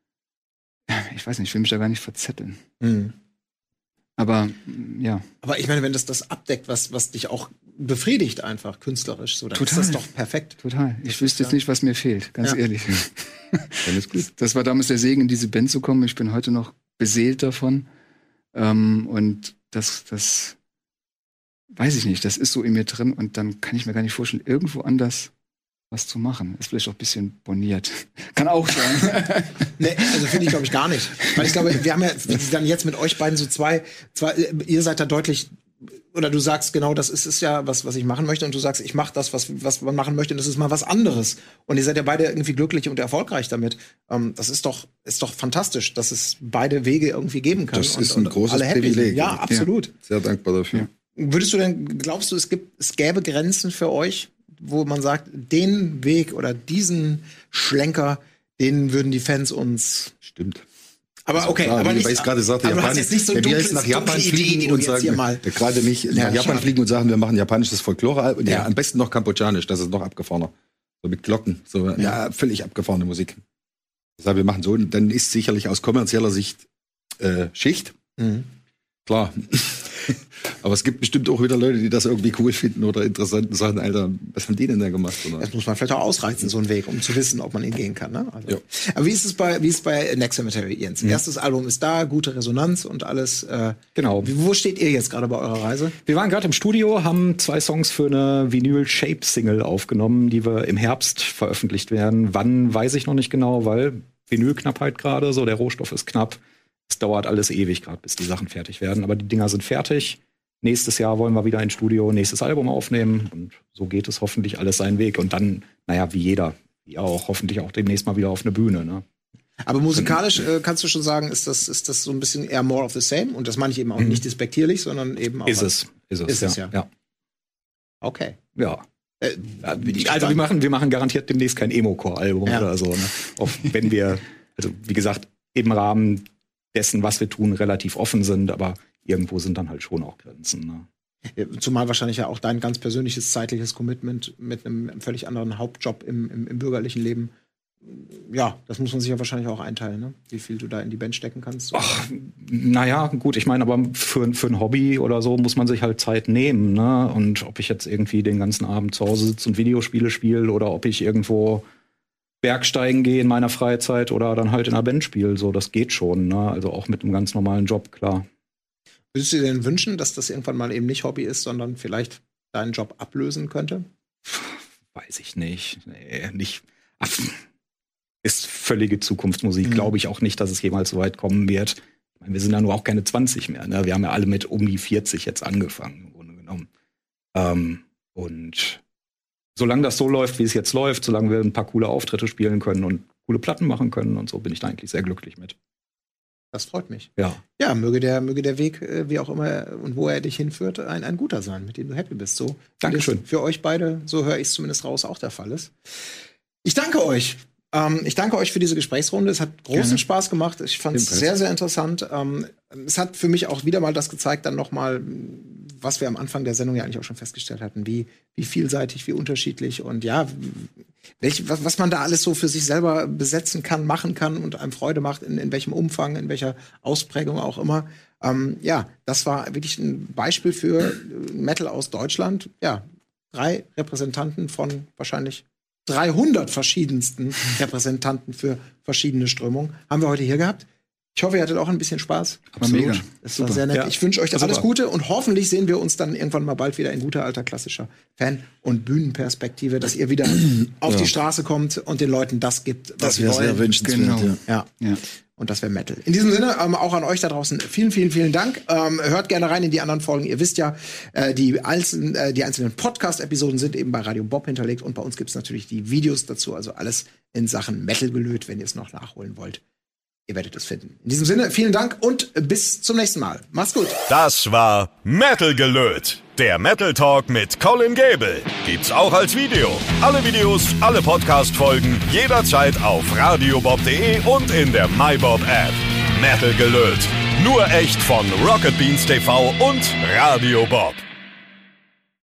ich weiß nicht, ich will mich da gar nicht verzetteln. Mhm. Aber, ja. Aber ich meine, wenn das abdeckt, was dich auch befriedigt einfach künstlerisch, so, dann ist das doch perfekt. Total. Ich wüsste jetzt nicht, was mir fehlt, ganz ehrlich. Dann ist gut. Das war damals der Segen, in diese Band zu kommen. Ich bin heute noch beseelt davon. Und das weiß ich nicht. Das ist so in mir drin und dann kann ich mir gar nicht vorstellen, irgendwo anders was zu machen. Ist vielleicht auch ein bisschen boniert. Kann auch sein. Nee, also finde ich, glaube ich, gar nicht. Weil ich glaube, wir haben ja dann jetzt mit euch beiden so zwei, ihr seid da deutlich, oder du sagst genau, das ist ja was ich machen möchte, und du sagst, ich mache das, was man machen möchte, und das ist mal was anderes. Und ihr seid ja beide irgendwie glücklich und erfolgreich damit. Das ist doch fantastisch, dass es beide Wege irgendwie geben kann. Das ist ein großes Privileg. Ja, absolut. Ja. Sehr dankbar dafür. Ja. Würdest du denn, glaubst du, es gäbe Grenzen für euch, wo man sagt, den Weg oder diesen Schlenker, den würden die Fans uns... Stimmt. Aber okay, aber nicht, weil ich gerade sagte, aber jetzt nicht so wenn wir jetzt nach Japan fliegen und sagen, gerade nicht nach Japan fliegen und sagen, wir machen japanisches Folklore, ja, am besten noch kambodschanisch, das ist noch abgefahrener. So mit Glocken, so völlig abgefahrene Musik. Deshalb, wir machen so, und dann ist sicherlich aus kommerzieller Sicht Schicht. Mhm. Klar. Aber es gibt bestimmt auch wieder Leute, die das irgendwie cool finden oder interessant und sagen, Alter, was haben die denn da gemacht? Oder? Das muss man vielleicht auch ausreizen, so einen Weg, um zu wissen, ob man ihn gehen kann. Ne? Also. Aber wie ist es bei Next Cemetery, Jens? Erstes Album ist da, gute Resonanz und alles. Genau. Wo steht ihr jetzt gerade bei eurer Reise? Wir waren gerade im Studio, haben 2 Songs für eine Vinyl-Shape-Single aufgenommen, die wir im Herbst veröffentlicht werden. Wann, weiß ich noch nicht genau, weil Vinylknappheit gerade, so der Rohstoff ist knapp. Es dauert alles ewig gerade, bis die Sachen fertig werden. Aber die Dinger sind fertig. Nächstes Jahr wollen wir wieder ins Studio, nächstes Album aufnehmen. Und so geht es hoffentlich alles seinen Weg. Und dann, naja, wie jeder, wie auch, hoffentlich auch demnächst mal wieder auf eine Bühne. Ne? Aber musikalisch kannst du schon sagen, ist das so ein bisschen eher more of the same? Und das meine ich eben auch nicht despektierlich, sondern eben auch... Ist es, ja. Okay. Ja. Also wir machen garantiert demnächst kein Emo-Core-Album oder so. Ne? Auch wenn wir, also wie gesagt, im Rahmen dessen, was wir tun, relativ offen sind, aber irgendwo sind dann halt schon auch Grenzen. Ne? Zumal wahrscheinlich ja auch dein ganz persönliches zeitliches Commitment mit einem völlig anderen Hauptjob im bürgerlichen Leben, ja, das muss man sich ja wahrscheinlich auch einteilen, ne? Wie viel du da in die Band stecken kannst. Ach, naja, gut, ich meine, aber für ein Hobby oder so muss man sich halt Zeit nehmen, ne? Und ob ich jetzt irgendwie den ganzen Abend zu Hause sitze und Videospiele spiele oder ob ich irgendwo Bergsteigen gehe in meiner Freizeit oder dann halt in einer Band spiele, so, das geht schon, ne? Also auch mit einem ganz normalen Job, klar. Würdest du dir denn wünschen, dass das irgendwann mal eben nicht Hobby ist, sondern vielleicht deinen Job ablösen könnte? Weiß ich nicht. Nee, nicht. Ach, ist völlige Zukunftsmusik. Glaube ich auch nicht, dass es jemals so weit kommen wird. Ich meine, wir sind ja nur auch keine 20 mehr. Ne? Wir haben ja alle mit um die 40 jetzt angefangen, im Grunde genommen. Und solange das so läuft, wie es jetzt läuft, solange wir ein paar coole Auftritte spielen können und coole Platten machen können und so, bin ich da eigentlich sehr glücklich mit. Das freut mich. Ja. Ja, möge der Weg, wie auch immer und wo er dich hinführt, ein guter sein, mit dem du happy bist. So, Dankeschön. Für euch beide, so höre ich es zumindest raus, auch der Fall ist. Ich danke euch. Ich danke euch für diese Gesprächsrunde. Es hat großen Spaß gemacht. Ich fand es sehr, sehr interessant. Es hat für mich auch wieder mal das gezeigt, dann noch mal, was wir am Anfang der Sendung ja eigentlich auch schon festgestellt hatten, wie vielseitig, wie unterschiedlich und ja, was man da alles so für sich selber besetzen kann, machen kann und einem Freude macht, in welchem Umfang, in welcher Ausprägung auch immer. Ja, das war wirklich ein Beispiel für Metal aus Deutschland. Ja, 3 Repräsentanten von wahrscheinlich 300 verschiedensten Repräsentanten für verschiedene Strömungen haben wir heute hier gehabt. Ich hoffe, ihr hattet auch ein bisschen Spaß. Absolut. Mega. Das war sehr nett. Ja. Ich wünsche euch alles Gute und hoffentlich sehen wir uns dann irgendwann mal bald wieder in guter alter klassischer Fan- und Bühnenperspektive, dass ihr wieder auf die Straße kommt und den Leuten das gibt, was sie wollen. Das wäre sehr wünschenswert. Genau. Ja. Und das wäre Metal. In diesem Sinne, auch an euch da draußen, vielen, vielen, vielen Dank. Hört gerne rein in die anderen Folgen. Ihr wisst ja, die einzelnen Podcast-Episoden sind eben bei Radio Bob hinterlegt und bei uns gibt's natürlich die Videos dazu, also alles in Sachen Metal gelöt, wenn ihr es noch nachholen wollt. Ihr werdet es finden. In diesem Sinne, vielen Dank und bis zum nächsten Mal. Macht's gut. Das war Metal gelöt. Der Metal Talk mit Colin Gable. Gibt's auch als Video. Alle Videos, alle Podcast-Folgen jederzeit auf radiobob.de und in der MyBob App. Metal gelöt. Nur echt von Rocket Beans TV und Radio Bob.